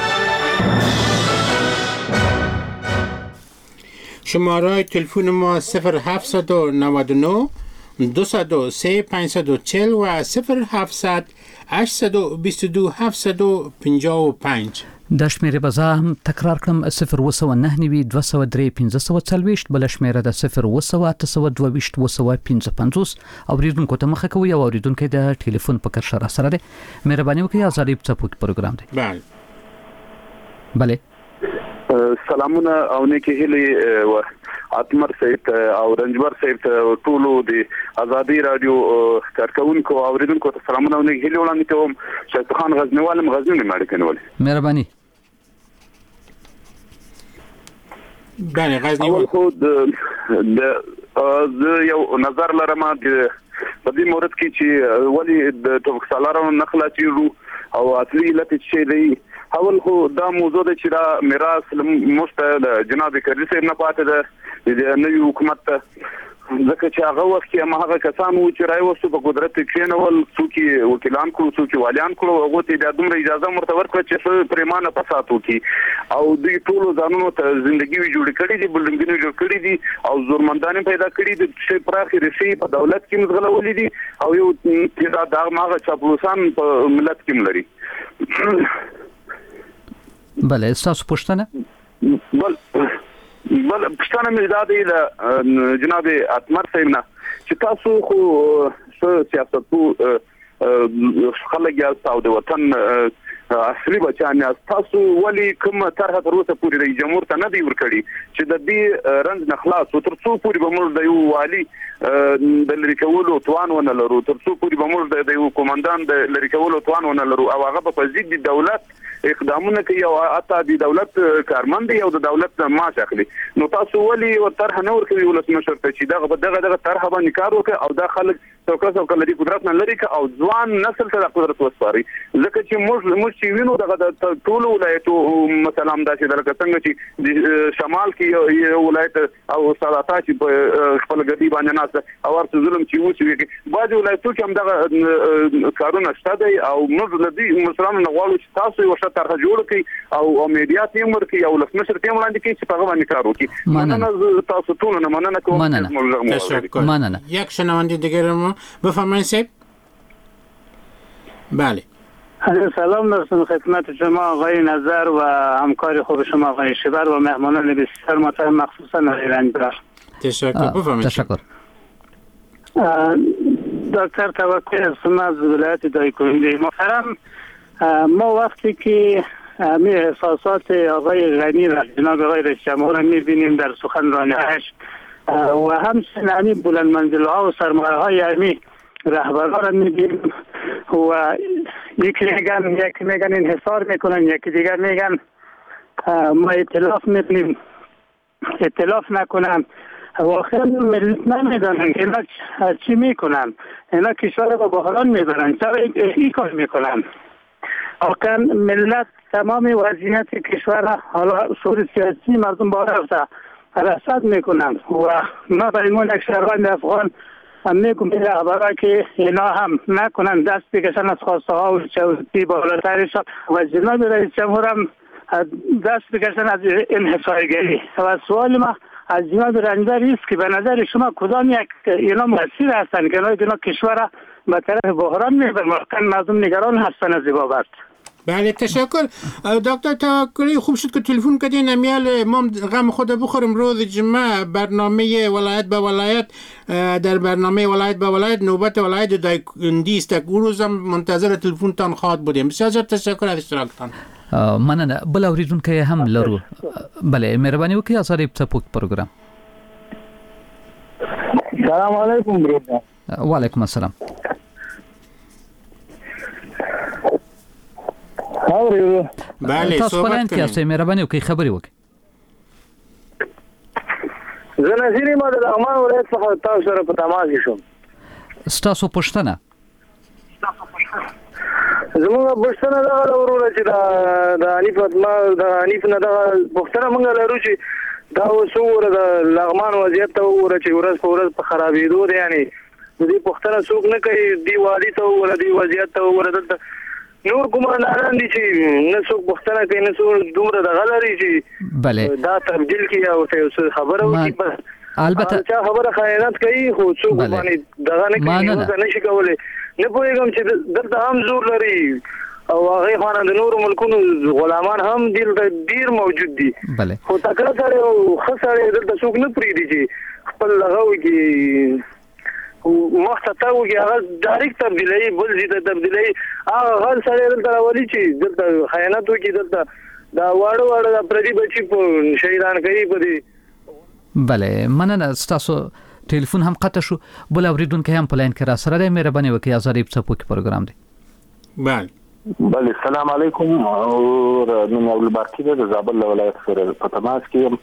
شماره تلفن ما صفر هفت نه نه دو صفر سه پنج چهار صفر و صفر هفت هشت دو دو هفت پنج پنج. د شمیره بزا هم تکرار کړم صفر وسو نه نوي دوه سوه درې پنځه سوه څلوېښت، بل شمیره د صفر وسو اته سوه دوه ویشت اوه سوه پنځه پنځوس. اوریدونکو ته مخه کوي او اوریدونکو د ټلیفون په کرښه سره ده. مهرباني وکړئ آزادۍ په څپو کې پروګرام دی. بله بله سلامونه او نیکی هیلې و اتمر صاحب او رنجبر صاحب ته ټولو د آزادۍ رادیو کارکونکو او اوریدونکو ته سلامونه او نیکی هیلې وړاندې کوم. شایسته خان غزنوال غزنوي ماړه کنول. مهرباني. بله غزنوال خود د د یو نظر لرم د په دې مورد کې چې ولی د توفیق سالارو نخلاچیرو او اصلي علت چې دی اول خو دا موضوع د چې دا میراث مشته جناب کرزي صاحب نه پاتې ده د نوي حکومت ته، ځکه چې هغه وخت کې هغه کسان وو چې راوستو په قدرت کې کېنول، څوک وکیلان کړو څوک والیان کړو، هغه ته د دومره اجازه مرته ورکړه چې پریمانه فساد وکړي او دوی ټول ځانونو ته ژوندۍ جوړ کړي دي، بلډینګونه جوړ کړي دي او زورمندانه پیدا کړي دي چې پراخي رشي په دولت کې مزغلولې دي او یو چې دا هغه چاپلوسان په ملت کې ملري. بله تاسو پوښتنه؟ بل بل پښتنه مې دا دی له جناب اتمر صاحب نه چې تاسو خو سیاستو خلک یاست او د وطن اصلي بچیان یاست، تاسو ولې کوم طرحه تر اوسه پورې رئیس جمهور ته نه دی ورکړی چې د دې رنځ نه خلاص تر څو پورې به موږ د یو والي د لری کولو توان ونه لرو، تر څو پورې به موږ د یو کمانډان د لری کولو توان ونه لرو او هغه په ضد د دولت اقدامونه کوي او حتی د دولت کارمند دی او د دولت معاش اخلي. نو تاسو ولي طرح نه ورکوي ولسمشر ته چې دغه دغه دغه طرح باندې کار وکړي او دا خلک توکس او کله د قدرت نه لري او ځوان نسل ته د قدرت وسپاري. ځکه چې موږ موږ چې وینو دغه د ټول ولایتو مثلا دا چې دلته څنګه چې د شمال کې یو ولایت او ساده چې په خپل غدي باندې ناس او ورته ظلم چې وشي بعض ولایتو کې هم دغه کارونه شته دی او موږ د دې مسلمانانو غواړو چې تاسو یو څه طرح جوړ کړئ او میډیا ټیم ورکړي او ولسمشر ټیم وړاندې کړي چې په هغه باندې کار وکړي. مننه تاسو ټول نه مننه کوم. تشکر. مننه. یک شنونده دیگر ما بفرمایید صاحب. بله. سلام دارم خدمت شما آقای نظر و همکار خوب شما آقای شبر و مهمانان بسیار محترم مخصوصا آقای رنجبر. تشکر. بفرمایید. تشکر. دکتر توکل هستم از ولایت دایکنده. محترم ما وقتی که همه احساسات آقای غنی را جناب آقای رئیس جمهور میبینیم در سخنرانی‌اش و همچنین همین بلند منزل‌ها و سرمایه‌های همین رهبران را میبینیم و یکی میگن یکی میگن انحصار میکنن یکی دیگر میگن ما ائتلاف میکنیم ائتلاف نکنن. واقعا ملت نمیدونن که اینا چی میکنن. اینا کشور رو به بحران میبرن. چرا این کار میکنن؟ واقعا ملت تمام وضعیت کشور حالا شور سیاسی مردم بالا رفته رصد میکنن و ما برای ما یک شهروند افغان هم میگم به رهبرا که اینا هم نکنن دست بکشن از خواسته ها و چوزی بالاترش و جناب رئیس جمهور هم دست بکشن از انحصارگری. و سوال ما از جناب رنجبر است که به نظر شما کدام یک اینا مسیر هستن که اینا کشور به طرف بحران میبرن؟ واقعا مردم نگران هستن از این بابت. بله تشکر. دکتر توکلی خوب شد که تلفن کردین. امیال ما غم خود بخوریم. روز جمعه برنامه ولایت به ولایت در برنامه ولایت به ولایت نوبت ولایت دایکنده است. اون روز هم منتظر تلفنتان خواهد بودیم. بسیار زیاد تشکر از اشتراکتان. مننه. بل اوریدونکو هم لرو. بله مهرباني وکړئ اثر په پروګرام. سلام علیکم برادر. وعلیکم السلام. اورو. بله تاسو په لاین کې تاسو مهرباني وکړئ خبري وکړئ. زه نظیر ما د لغمان ولایت څخه تاسو سره په تماس شوم. تاسو پښتنه زموږ پښتنه دا ورونه چې دا د حنیف ما د حنیف نه دا پښتنه موږ لرو چې دا وسوره د لغمان وضعیت ته وره چې ورځ په ورځ په خرابېدو دی. یعنی د دې پښتنه څوک نه کوي دی والی ته وره دی وضعیت ته وره د نور کومندان دي چې نه څوک پښتنه کوي نه څوک دومره د غلري چې بله دا تبدیل کی او څه خبره وکړي بس البته چا خبره خیانت کوي خو څوک باندې دغه نه کوي نه شي کولای. نه پوهیږم چې دلته هم زور لري او هغه خانه د نور ملکونو غلامان هم دلته ډیر موجود دي. بله خو تکړه سره او خساره دلته څوک نه پریدي چې خپل لغو کې مخته وګي هغه ډایرکټ تبدیلي بل زی ته تبدیلي هغه غل سره دلته راولي چې دلته خیانت وکړي دلته دا واړو واړو د پردي بچي په شهیدان کوي په دې. بله مننه. تاسو ټلیفون هم قطع شو. بل اوریدونکو هم په لاین کې را سره دی. مهرباني وکړئ ازارې په پوک پروګرام دی. بله بله السلام علیکم. او نن اول بارکی د زابل ولایت سره په تماس کې یم.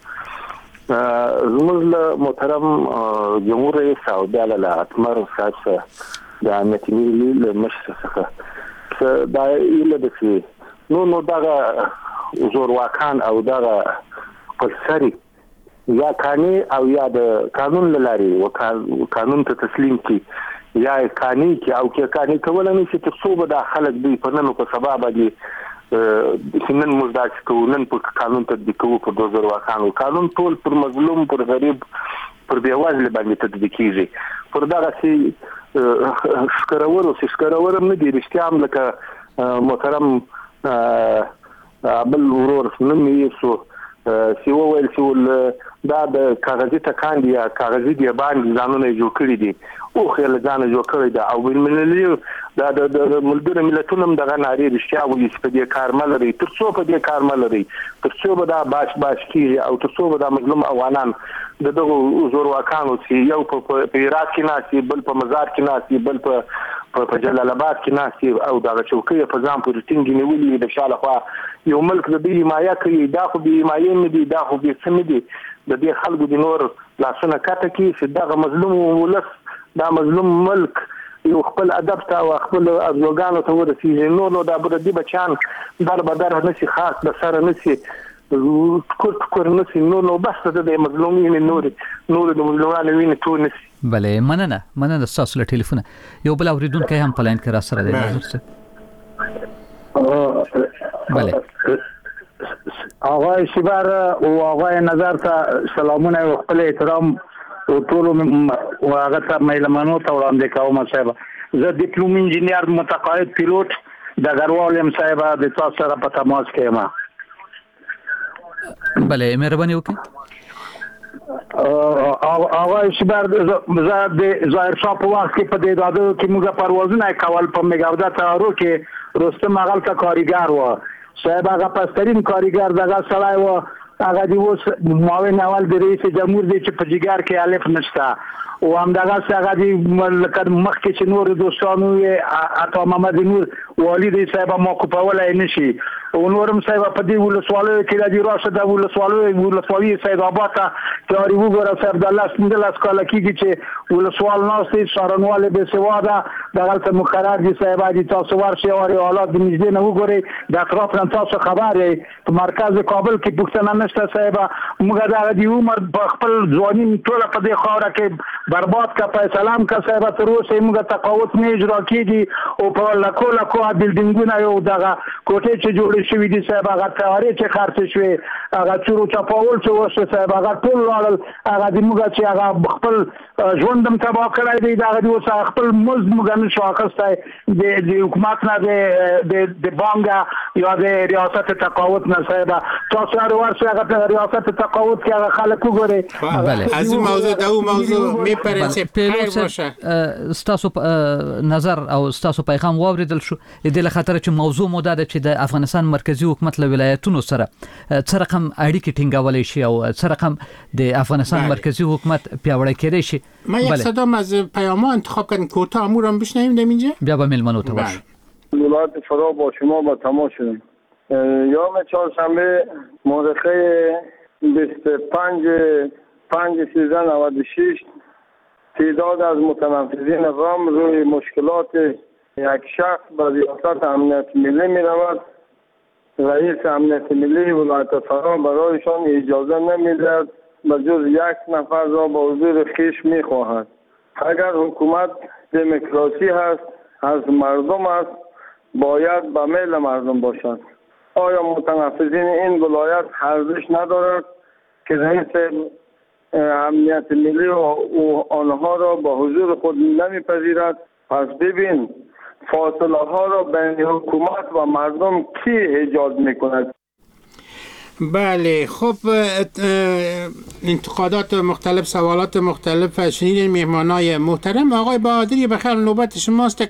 زموږ محترم جمهور رئیس او د اتمر صاحب د امنیتي ملي مشر څخه دا ایله د چې نو نو دا زور واکان او دا پسري یا کانی او یا د قانون لاري او قانون ته تسلیم کی یا کانی کی او کې کانی کول نه چې څو به د خلک دی په نن په سبب باندې سنن مزداج کو نن په قانون تطبیق کوو په دوه زره واکان قانون ټول پر مظلوم پر غریب پر بیواز باندې تطبیق کیږي. پر دا چې شکرور او شکرور نه دي رښتیا هم لکه محترم بل ورور نن یې سو سی وویل چې دا د کاغذي ټکان دی کاغذي دی باندې ځانونه جوړ کړی دي او خل ځان جوړ کړی دا او بل ملي دا د ملګرو ملتونو دغه ناری رښتیا وایي چې په دې کار مل لري تر څو په دې کار مل لري تر څو به دا باش باش کیږي او تر څو به دا مظلوم افغانان دغه زور واکانو چې یو په عراق کې ناسي بل په مزار کې ناسي بل په په جلال آباد کې ناست او دغه چوکۍ په ځان پورې ټینګې نیولي د شا لخوا یو ملک د دې حمایه کوي، دا خو بې حمایې نه دي، دا خو بې څه نه دي. د دې خلکو د نور لاسونه کته کړي چې دغه مظلوم ولس، دا مظلوم ملک یو خپل ادب ته او خپل ارزوګانو ته ورسېږي. نور نو دا بردي بچیان در به در نه شي، خاص به سره نه شي، کور کور نه شي، نو نو بس د مظلومین نور نور د مظلومانو وینې ټول نه شي. بله، مننه مننه ستاسو له ټلیفونه. یو بل اورېدونکی هم په لاین کې را سره دی. نظر صاحب بله آقای شیبر و آقای نظر ته سلامونه و خپل احترام و ټول و هغه ته میلمنو ته وړاندې کوم. صاحب زه دیپلوم انجینیر متقاعد پیلوټ ډګروال یم صاحب، د تاسو سره په تماس کې یم. بله مهرباني وکړئ. آقای شیبر زه د ظاهر شاه په وخت کې په دې دادو کې موږ پروازونه کول په میګاوده تارو کې رستم هغلته کارګر و صاحب، هغه پسترین کارګر دغه سړی و، هغه دی اوس معاون اول د رئیس جمهور دی چې په جګر کې الف نشته او همدغه هغه دی مخکې چې نور دوستانو یې عطا محمد نور والی دی صاحب ما کوپولای نشي او نورم صاحب په دې ولسوالۍ کې د راشه د ولسوالۍ ولسوالۍ سید آباد ته تیاری وګوره صاحب، د الله سند لاس کاله کېږي چې ولسوال ناستي شارنواله به سواده دغه مقرر دي صاحب، دي تاسو ورشي او حالات د نږدې نه وګورئ، د اطراف نه تاسو خبر یې په مرکز کابل کې پښتنه نشته صاحب. موږ دا د عمر په خپل ځواني ټول په دې خاوره کې برباد کا فیصله هم کا صاحب، تر اوسه موږ تقاوت نه اجرا کیږي او په لکو لکو بلډینګونه یو دغه کوټې چې جوړې شوې دي صاحب، هغه تیارې چې خرڅ شوې، هغه چورو چپاول چې وشو صاحب، هغه ټول لاړل، هغه د موږ چې هغه خپل ژوند هم تباه کړی دی، دغه د اوس خپل مزد موږ نشو اخیستی د حکومت نه، د د بانک یا د ریاست تقاوت نه صاحب. تاسو هر ورځ هغه ریاست تقاوت کې هغه خلک وګورئ. بله از این موضوع د او موضوع میپرسه خیر باشه. ستاسو نظر او ستاسو پیغام واوریدل شو. د دې خاطر چې موضوع مو ده چې د افغانستان مرکزی حکومت له ولایتونو سره څه رقم اړیکې ټینګولای شي او څه رقم د افغانستان مرکزی حکومت پیاوړی کېدای شي. ما یک صدام از پیام‌ها انتخاب کردن کوتاه امورم بشنویم در اینجا. بیا با ملمنو تو باش. ولایت فرا با شما با تماس شدیم. یوم چهارشنبه مورخه بیست و پنج پنج سیزده نود و شش تعداد از متنفذین غم روی مشکلات یک شخص به ریاست امنیت ملی می رود. رئیس امنیت ملی ولایت فرا برایشان اجازه نمی دهد به جز یک نفر را با حضور خویش می خواهد. اگر حکومت دموکراسی هست، از مردم است، باید به میل مردم باشد. آیا متنفذین این ولایت ارزش ندارد که رئیس امنیت ملی و آنها را با حضور خود نمیپذیرد؟ پس ببین فاصله ها را بین حکومت و مردم کی ایجاد میکند؟ بله خب انتقادات مختلف، سوالات مختلف شنیدین میهمانای محترم. آقای بهادری بخیر نوبت شماست.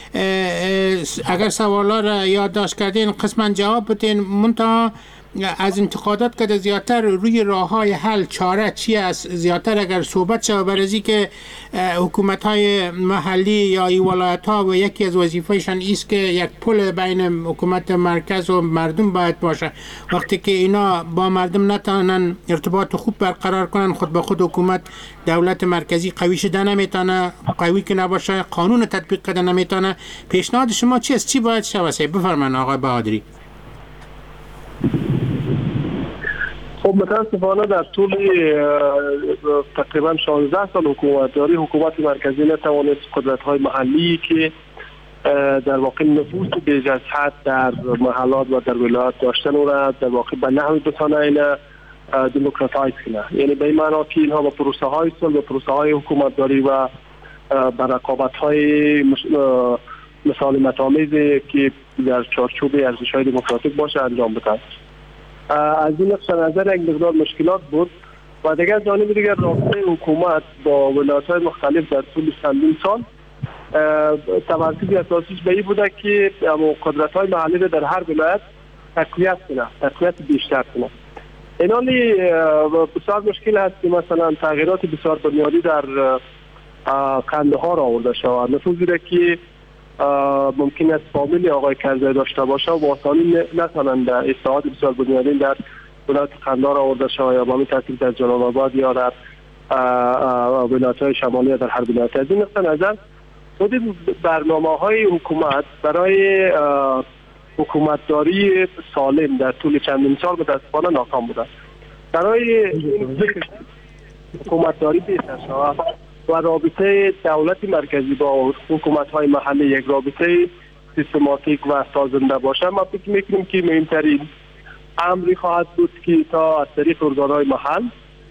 اگر سوالا را یادداشت کردین قسما جواب بدین. منتها از انتقادات که زیادتر روی راه‌های حل چاره چی است، زیادتر اگر صحبت شود بر از اینکه حکومت‌های محلی یا ای ولایت‌ها و یکی از وظیفه‌شان است که یک پل بین حکومت مرکز و مردم باید باشه. وقتی که اینا با مردم نتونن ارتباط خوب برقرار کنن، خود به خود حکومت دولت مرکزی قوی شده نمیتونه، قوی که نباشه قانون تطبیق کردن نمیتونه. پیشنهاد شما چی است؟ چی باید شود؟ بفرمایید آقای بهادری. خب متاسفانه در طول تقریبا شانزده سال حکومتداری حکومت مرکزی نتوانست قدرت‌های محلی که در واقع نفوذ بیش از حد در محلات و در ولایات داشتن او را در واقع به نحوی بتانه اینا دموکراتایز کنه. یعنی به این معنا که اینها با پروسه های صلح و پروسه های حکومتداری و با رقابت های مسالمت آمیز که در چارچوب ارزش‌های دموکراتیک باشه انجام بدهند. از این نقطه نظر یک مقدار مشکلات بود و دیگر جانب دیگر رابطه حکومت با ولایت‌های مختلف در طول چندین سال توسط اساسیش به این بوده که قدرت‌های محلی را در هر ولایت تقویت کنه، تقویت بیشتر کنه. این حالی بسیار مشکل هست که مثلا تغییرات بسیار بنیادی در قندهار آورده شود. نفوذی را که ممکن است فامیل آقای کرزی داشته باشه و با آسانی نتوانند اصلاحات بسیار بنیادین در ولایت قندهار آورده شود یا با همین ترتیب در جلال آباد یا در ولایت‌های شمالی یا در هر ولایت. از این نقطه نظر خود برنامه‌های حکومت برای حکومتداری سالم در طول چندین سال متاسفانه ناکام بوده. برای حکومتداری بهتر شود و رابطه دولت مرکزی با حکومت‌های محلی یک رابطه سیستماتیک و سازنده باشه، ما فکر می‌کنیم که مهمترین امری خواهد بود که تا از طریق ارگان‌های محل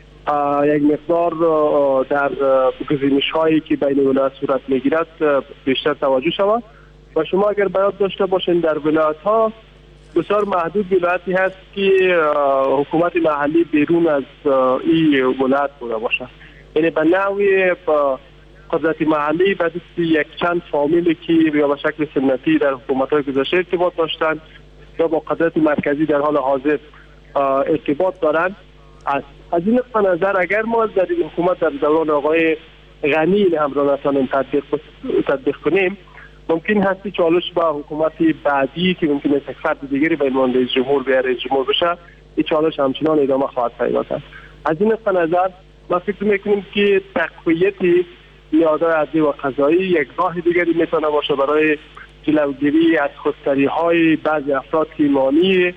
یک مقدار در گزینش‌هایی که بین ولایت صورت می‌گیرد بیشتر توجه شود و شما اگر باید داشته باشین در ولایت‌ها بسیار محدود ولایتی هست که حکومت محلی بیرون از این ولایت بوده باشه. یعنی به نوعی قدرت محلی به دست یک چند فامیلی که یا به شکل سنتی در حکومت‌های گذشته ارتباط داشتند یا با قدرت مرکزی در حال حاضر ارتباط دارند است. از این نقطه نظر اگر ما در این حکومت در دوران آقای غنی هم را نتوانیم تطبیق تطبیق کنیم، ممکن هست چالش با حکومت بعدی که ممکن است فرد دیگری به عنوان رئیس جمهور یا رئیس جمهور بشه، این چالش همچنان ادامه خواهد پیدا کرد. از این نقطه نظر ما فکر میکنیم که تقویت نیازهای عدلی و قضایی یک راه دیگری میتونه باشه برای جلوگیری از خودسری‌های بعضی افراد که مانی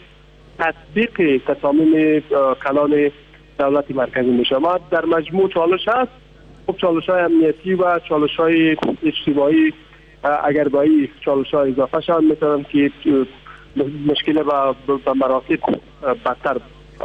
تطبیق تصامیم کلان دولت مرکزی میشه. ما در مجموع چالش هست، خب چالش های امنیتی و چالش های اجتماعی اگر با این چالش های اضافه شوند میتونن که مشکل به مراتب بدتر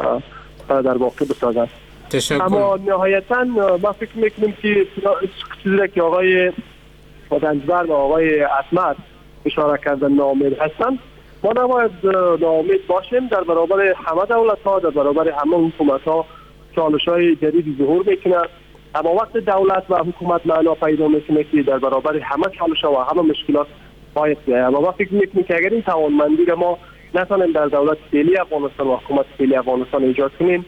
در واقع بسازند. اما نهایتا ما فکر میکنیم که چیزی که آقای رنجبر و آقای احمد اشاره کردن ناامید هستند، ما نباید ناامید باشیم. در برابر همه دولت ها، در برابر همه حکومت ها چالش های جدیدی ظهور میکنه، اما وقت دولت و حکومت معنا پیدا میکنه که در برابر همه چالش ها و همه مشکلات باید بیاید. اما ما فکر میکنیم که اگر این توانمندی را ما نتونیم در دولت فعلی افغانستان و حکومت فعلی افغانستان ایجاد کنیم،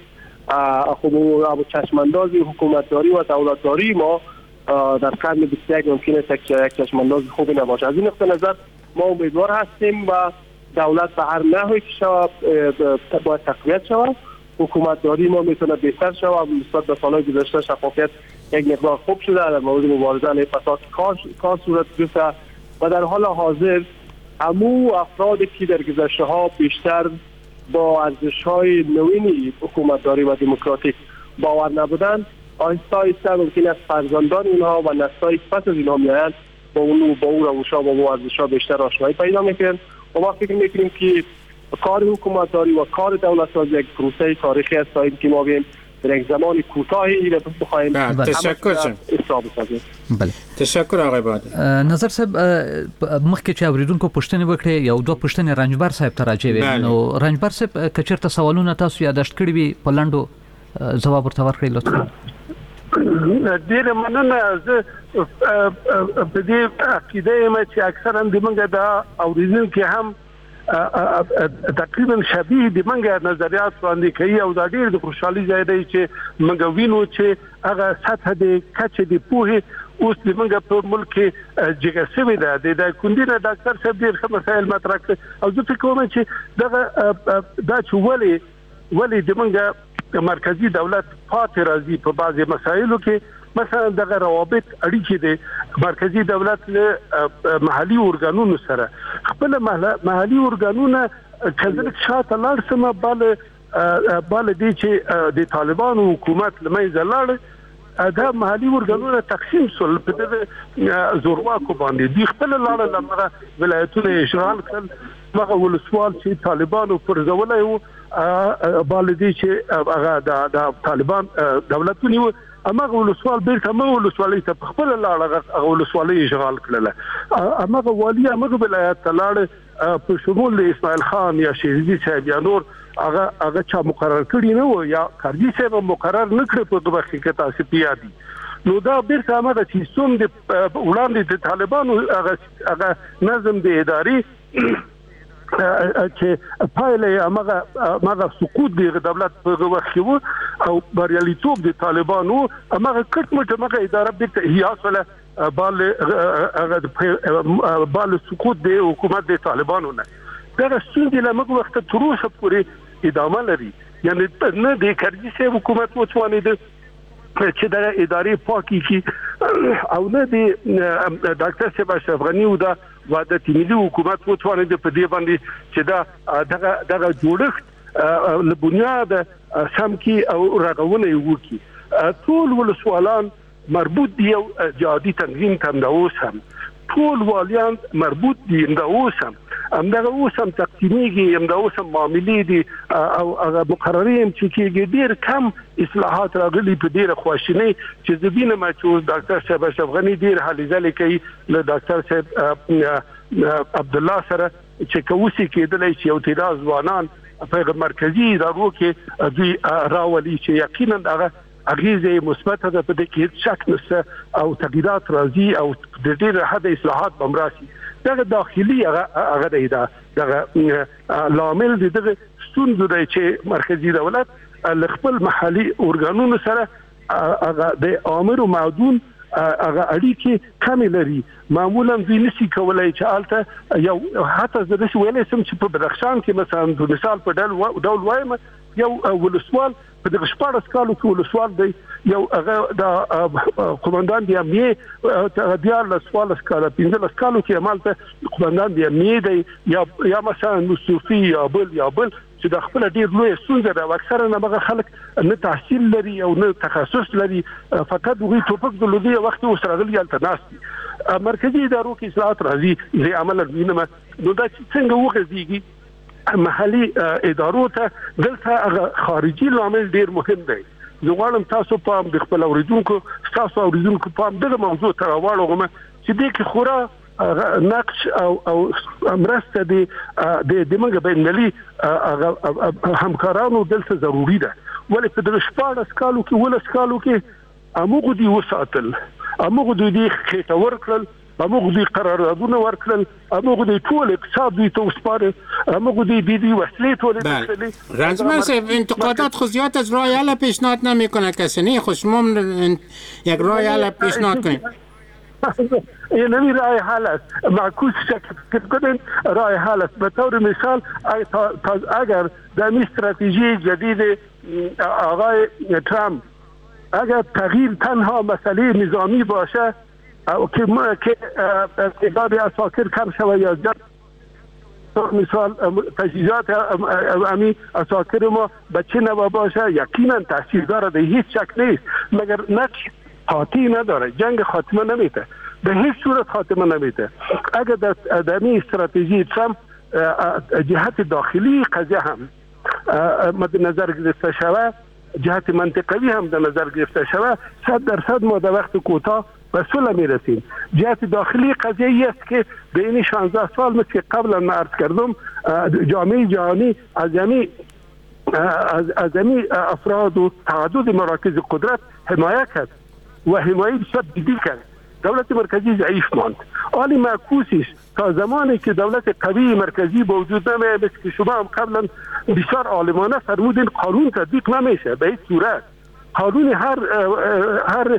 خب ابو چشماندازی حکومتداری و دولتداری ما در قرن بیست و یک ممکن است یک چشمانداز خوبی نباشه. از این نقطه نظر ما امیدوار هستیم و دولت به هر نحوی که شود باید تقویت شود. حکومتداری ما میتونه بهتر شود. نسبت به سالهای گذشته شفافیت یک مقدار خوب شده، در مورد مبارزه علیه فساد کار صورت گرفته و در حال حاضر همو افرادی که در گذشته ها بیشتر با ارزش‌های نوین حکومتداری و دموکراتیک باور نبودند، آهسته آهسته ممکن است فرزندان اینها و نسل‌های پس از اینها میآیند با اون با اون روش‌ها و با ارزش‌ها بیشتر آشنایی پیدا می‌کنند. و ما فکر می‌کنیم که کار حکومتداری و کار دولت‌سازی یک پروسه تاریخی است تا اینکه ما بیم در یک زمان کوتاهی این را بخواهیم. تشکر جان. بله. تشکر آقای بهادر. نظر صاحب مخکې چې اوریدونکو پوښتنه وکړي یو دوه پوښتنې رنجبر صاحب ته راځي. نو رنجبر صاحب کچرته سوالونه تاسو یاداشت کړی وي په لاندو جواب ورته ورکړئ لطفا. ډیر مننه. زه په دې عقیده یم چې اکثرا د منګه دا اوریدونکو هم تقریبا شبیه د منګه نظریات وړاندې کوي او دا ډیر د خوشحالي ځای دی چې منګه وینو چې هغه سطح د کچې د پوهې اوس د منګه په ملک جګه شوې ده. د کندینه ډاکټر صاحب ډیر ښه مسایل مطرح کړي او زه فکر کوم چې دغه دا چې ولې ولې د منګه مرکزی دولت پاتې راځي په بعضي مسایلو کې، مثلا دغه روابط اړیکې د مرکزی دولت له محلي ارګانونو سره خپل محلي ارګانونه کله شاته لاړ سم بل بل دي چې د طالبانو حکومت لمنځه لاړ، دا محلي ارګانونه تقسیم شول په دغه زورواکو باندې دي خپل لاړ لمره ولایتونه اشغال کړل. هغه ولسوال چې طالبانو پرځولای وو بالدي چې هغه د طالبان دولتونی وو، امغه ولسوال بیرته مو ولسوالۍ ته خپل لاړه هغه ولسوالۍ اشغال کړله. امغه والی امغه ولایت لاړ په شمول اسماعیل خان یا شهزادي صاحب یا نور هغه هغه چا مقرر کړی نه و یا کارجی صاحب مقرر نه کړ په دغه کې تاسو پیادي. نو دا بیرته امغه چې څوم د وړاندې د طالبانو هغه هغه نظم د اداري چې پایله امغه امغه سقوط د دولت په وخت کې او بریالیتوب د طالبانو امغه کټ مټ امغه اداره بیرته هياسله بال بال سقوط د حکومت د طالبانو نه دا ستونزې له موږ وخت تر اوسه پورې ادامه لري یعنی نه د کرزي صاحب حکومت وتوانید چې د ادارې پاکي کی او نه د ډاکټر صاحب اشرف غنی او د وحدت ملي حکومت وتوانید په دې باندې چې دا دغه دغه جوړښت له بنیاد سم کی او رغونه وکي ټول ولسوالان مربوط دی او جهادي تنظیم ته د اوسم ټول والیان مربوط دي د اوسم همدغه اوسم تقسیمیږي همدغه اوسم معاملې دي او هغه مقررین چې کېږي ډېر کم اصلاحات راغلي په ډېر خواشیني چې زبینه ما چې ډاکټر صاحب اشرف غنی ډېر حالي ځلې کوي له ډاکټر صاحب عبد الله سره چې کوسي کېدلای چې یو تعداد ځوانان په مرکزی ادارو کې دوی راولي چې یقینا هغه اغیزه مثبت ده په دې کې شک نشته او تغیرات راځي او د ډېر حد اصلاحات بمراسي دغه داخلي هغه ده دغه لامل دي دغه ستونزې دی چې مرکزی دولت خپل محلي اورګانونو سره هغه د امر او معدون هغه اړیکې کم لري معمولا دوی نشي کولای چې الته یو حتی زه د ویلې سم چې په بدخشان کې مثلا د مثال په ډول ډول وایم یو ولسوال په دغه شپږ کالو کې ولسوال دی یو هغه د قومندان دی امنیه د له سوال سکاله پنځه کالو کې عملته قومندان دی امنیه دی یا یا مثلا مصطفی یا بل یا بل چې د خپل ډیر لوی ستونزه ده اکثره نه بغه خلک نه تحصیل لري او نه تخصص لري فقط دوی ټوپک د لودي وخت وسرغلي التناس مرکزی ادارو کې اصلاحات راځي د عمل وینم نو دا څنګه وغځيږي محلي ادارو ته دلته خارجي لامل ډیر مهم دی زه غواړم تاسو په د خپل اوریدونکو تاسو اوریدونکو په دغه موضوع ته راوړم چې دې کې خورا نقش او او مرسته دي د دمنګ بینالي همکارانو دلته ضروری ده ولې په دغه شپږ کالو کې ولس کالو کې امغه دي وساتل امغه دي خېټه ورکړل امغه دي قراردادونه ورکړل امغه دي ټول اقتصاد دوی ته وسپاره امغه دي بي دي وسلې ټول داخلي رنجبر صاحب انتقادات خو زیات از راه حل پیشنهاد نمیکنه کسی نه خو شما یک راه حل پیشنهاد کنید این نمی راه حل است معکوس شکل کنین راه حل است به طور مثال اگر در این استراتژی جدید آقای ترامپ اگر تغییر تنها مسئله نظامی باشه او که ما که تعداد اساکر کم شود یا زیاد مثال تجهیزات امی اساکر ما به چه نوع باشه یقینا تاثیرگذار در هیچ شک نیست مگر نقش خاطی نداره جنگ خاتمه نمیده به هیچ صورت خاتمه نمیده اگر در دمی استراتژی ترامپ جهت داخلی قضیه هم مد نظر گرفته شود جهت منطقوی هم در نظر گرفته شود صد درصد ما در وقت کوتاه به صلح میرسیم جهت داخلی قضیه است که به این شانزده سال مثل که قبلا ما عرض کردم جامعه جهانی از جمعی از جمعی افراد و تعدد مراکز قدرت حمایت کرد و حمایت شدیدی کرد دولت مرکزی ضعیف ماند حالی معکوسش تا زمانی که دولت قوی مرکزی با وجود نمیاد مثل که شما هم قبلا بسیار عالمانه فرمودین قانون تطبیق نمیشه به هیچ صورت قانون هر هر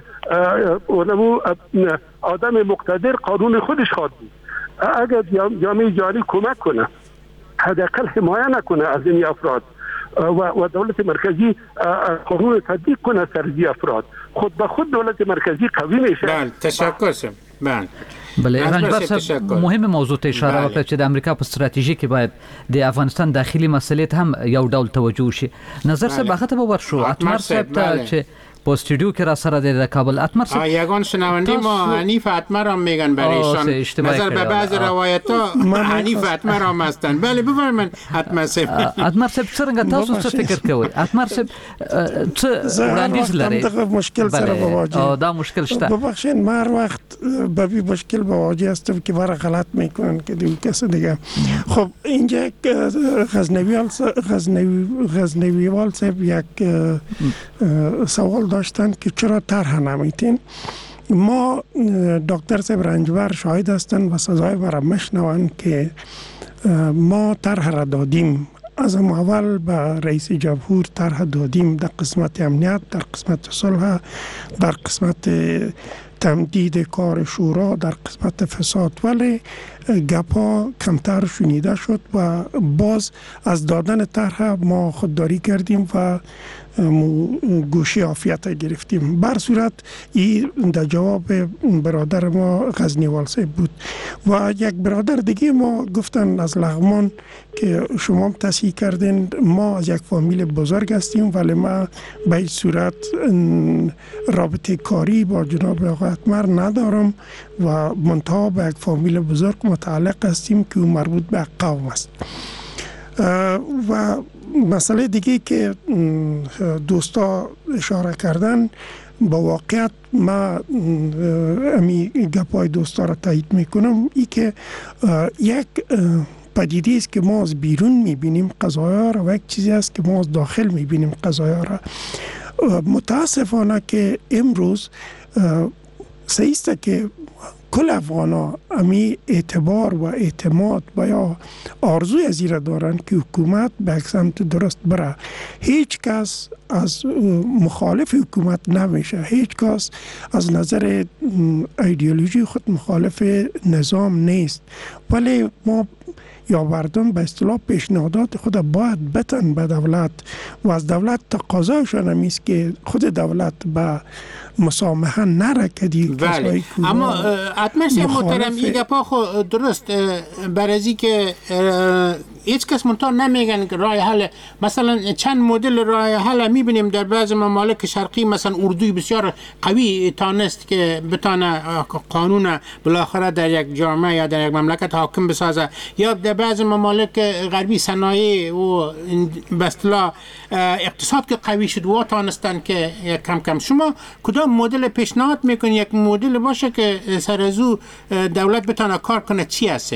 آدم مقتدر قانون خودش خواهد بود اگر جامعه جهانی کمک کنه حداقل حمایت نکنه از این افراد و دولت مرکزی قانون تطبیق کنه سر افراد خود به خود دولت مرکزی قوی میشه. بله تشکر سم. بله بله رنجبر صاحب مهم موضوع ته اشاره وکړه چې د امریکا په ستراتیژي کې باید د افغانستان داخلي مسلې ته هم یو ډول توجه شي نظر صاحب هغه ته ورشو اتمر صاحب ته چې په استودیو کې را سره د کابل اتمر صاحب یگان شنونده ما حنیف اتمر هم میگن برای ایشان نظر به بعض روایت ها حنیف اتمر هم هستن بله بفرمایید اتمر صاحب اتمر صاحب څنګه تاسو څه فکر کوئ اتمر صاحب څه وړاندیز لري دغه مشکل سره مواجه دا مشکل شته ببخشید ما هر وقت به این مشکل مواجه هستم که برای غلط میکنن که دیگه کس دیگه خب اینجا غزنویان غزنوی غزنویوال صاحب یک سوال داشتن که چرا طرح نمیتین ما دکتر صاحب رنجبر شاهد هستند و سزای برای مشنوان که ما طرح را دادیم از اول به رئیس جمهور طرح دادیم در قسمت امنیت در قسمت صلح در قسمت تمدید کار شورا در قسمت فساد، ولی گپا کمتر شنیده شد و باز از دادن طرح ما خودداری کردیم و گوشی عافیت گرفتیم. بر صورت این در جواب برادر ما غزنیوال صاحب بود. و یک برادر دیگه ما گفتن از لغمان که شما هم تصحیح کردین ما از یک فامیل بزرگ هستیم، ولی ما به این صورت رابطه کاری با جناب آقای اتمر ندارم و منتها به یک فامیل بزرگ متعلق هستیم که مربوط به قوم است. و مسئله دیگه که دوستا اشاره کردن با واقعیت ما امی گپای دوستا را تایید میکنم، ای که یک پدیده است که ما از بیرون میبینیم قضایا را و یک چیزی است که ما از داخل میبینیم قضایا را. متاسفانه که امروز سیسته که کل افغانا امی اعتبار و اعتماد و یا آرزوی از ایره دارن که حکومت به سمت درست بره. هیچ کس از مخالف حکومت نمیشه، هیچ کس از نظر ایدئولوژی خود مخالف نظام نیست، ولی ما یا مردم به اصطلاح پیشنهادات خود باید بتن به دولت و از دولت تقاضایشان هم است که خود دولت به مسامحه نرکدی. بله، اما اتمر صاحب محترم این گپا خو درست برازی که هیچ کس منطقه نمیگن که راه حل، مثلا چند مدل راه حل میبینیم در بعض ممالک شرقی، مثلا اردوی بسیار قوی تانست که بتانه قانون بالاخره در یک جامعه یا در یک مملکت حاکم بسازه، یا در بعض ممالک غربی صنایع و به اصطلاح اقتصاد که قوی شد و تانستن که کم کم. شما کدام مدل پیشنهاد میکنید یک مدل باشه که سر از او دولت بتانه کار کنه چی هست؟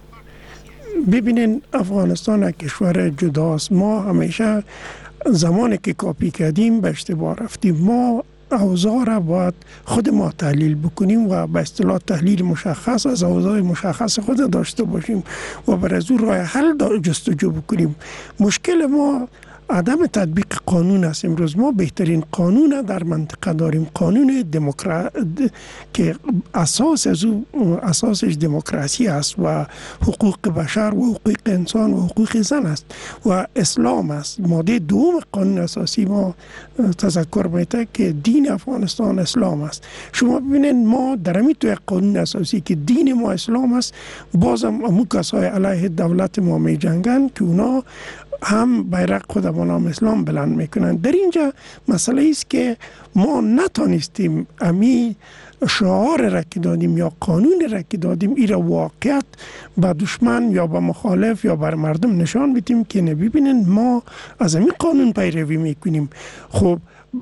ببینین افغانستان یک کشور جداست. ما همیشه زمانی که کاپی کردیم به اشتباه رفتیم. ما اوضاع را باید خود ما تحلیل بکنیم و به اصطلاح تحلیل مشخص از اوضاع مشخص خود داشته باشیم و بر از او راه حل جستجو بکنیم. مشکل ما عدم تطبیق قانون است. امروز ما بهترین قانون در منطقه داریم، قانون دموکراسی که اساس از او اساسش دموکراسی است و حقوق بشر و حقوق انسان و حقوق زن است و اسلام است. ماده دوم قانون اساسی ما تذکر میده که دین افغانستان اسلام است. شما ببینید ما در همین تو قانون اساسی که دین ما اسلام است، بازم امو کسای علیه دولت ما می جنگن که اونا هم بیرق خود با نام اسلام بلند میکنن. در اینجا مسئله است که ما نتانستیم امی شعار را که دادیم یا قانون را که دادیم ای را واقعیت به دشمن یا به مخالف یا بر مردم نشان بدیم که نبینن ما از امی قانون پیروی میکنیم. خب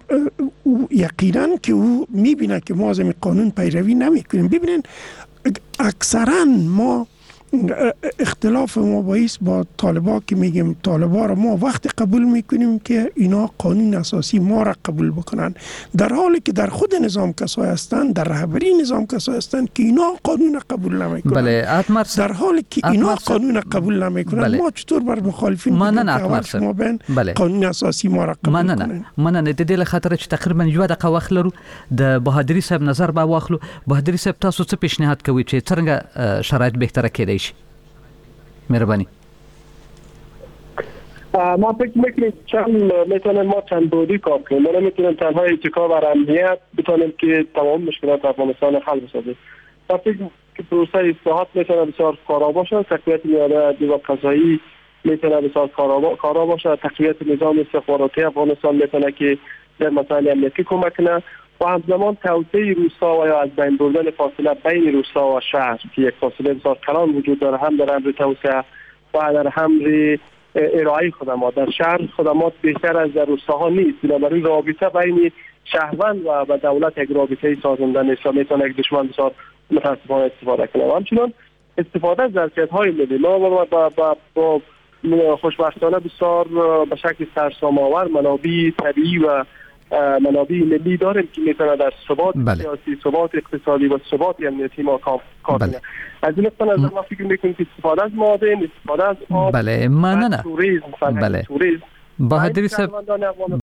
یقینا که او میبینه که ما از امی قانون پیروی نمیکنیم. ببینن اکثرا ما اختلاف ما باعث با طالبا که میگیم طالبا را ما وقت قبول میکنیم که اینا قانون اساسی ما را قبول بکنن، در حالی که در خود نظام کسای هستند، در رهبری نظام کسای هستند که اینا قانون قبول نمیکنن. بله اتمر در حالی که اینا قانون قبول نمیکنن. بله. ما چطور بر مخالفین بگیم که ما بین بله. قانون اساسی ما را قبول مننه. کنن؟ مننه د دې لخاطر چې تقریبا یو دقیقه وخت لرو د بهادری صاحب نظر به واخلو. بهادری صاحب تاسو څه پیشنهاد کوئ چې څنګه شرایط بهتره کېدای شي؟ مهربانی. ما فکر میکنیم چند میتونیم ما چند بودی کار کنیم. ما نمیتونیم تنها اتکا بر امنیت بتونیم که تمام مشکلات افغانستان حل بسازیم. ما فکر که پروسه اصلاحات میتونه بسیار کارا باشه، تقویت نیروی دیوان قضایی میتونه بسیار کارا باشه، تقویت نظام استخباراتی افغانستان میتونه که در مسائل امنیتی کمک کنه و همزمان توسعه روستا و یا از بین بردن فاصله بین روستا و شهر که یک فاصله بسیار کلان وجود داره، هم در امر توسعه و در امر ارائه خدمات. در شهر خدمات بیشتر از در روستاها نیست، بنابراین رابطه بین شهروند و با دولت یک رابطه سازنده نیست و میتونه یک دشمن بسیار متاسفانه استفاده کنه. و همچنان استفاده از ظرفیت‌های ملی ما با, با, با, با خوشبختانه بسیار به شکل سرسام‌آور منابع طبیعی و منابع ملی داریم که میتونه در ثبات بله. سیاسی، ثبات اقتصادی و ثبات امنیتی ما کار کنه. بله. از این نقطه نظر ما فکر میکنیم که استفاده از معادن، استفاده از آب، بله ممنونم. توریسم، بله. توریسم بهادری صاحب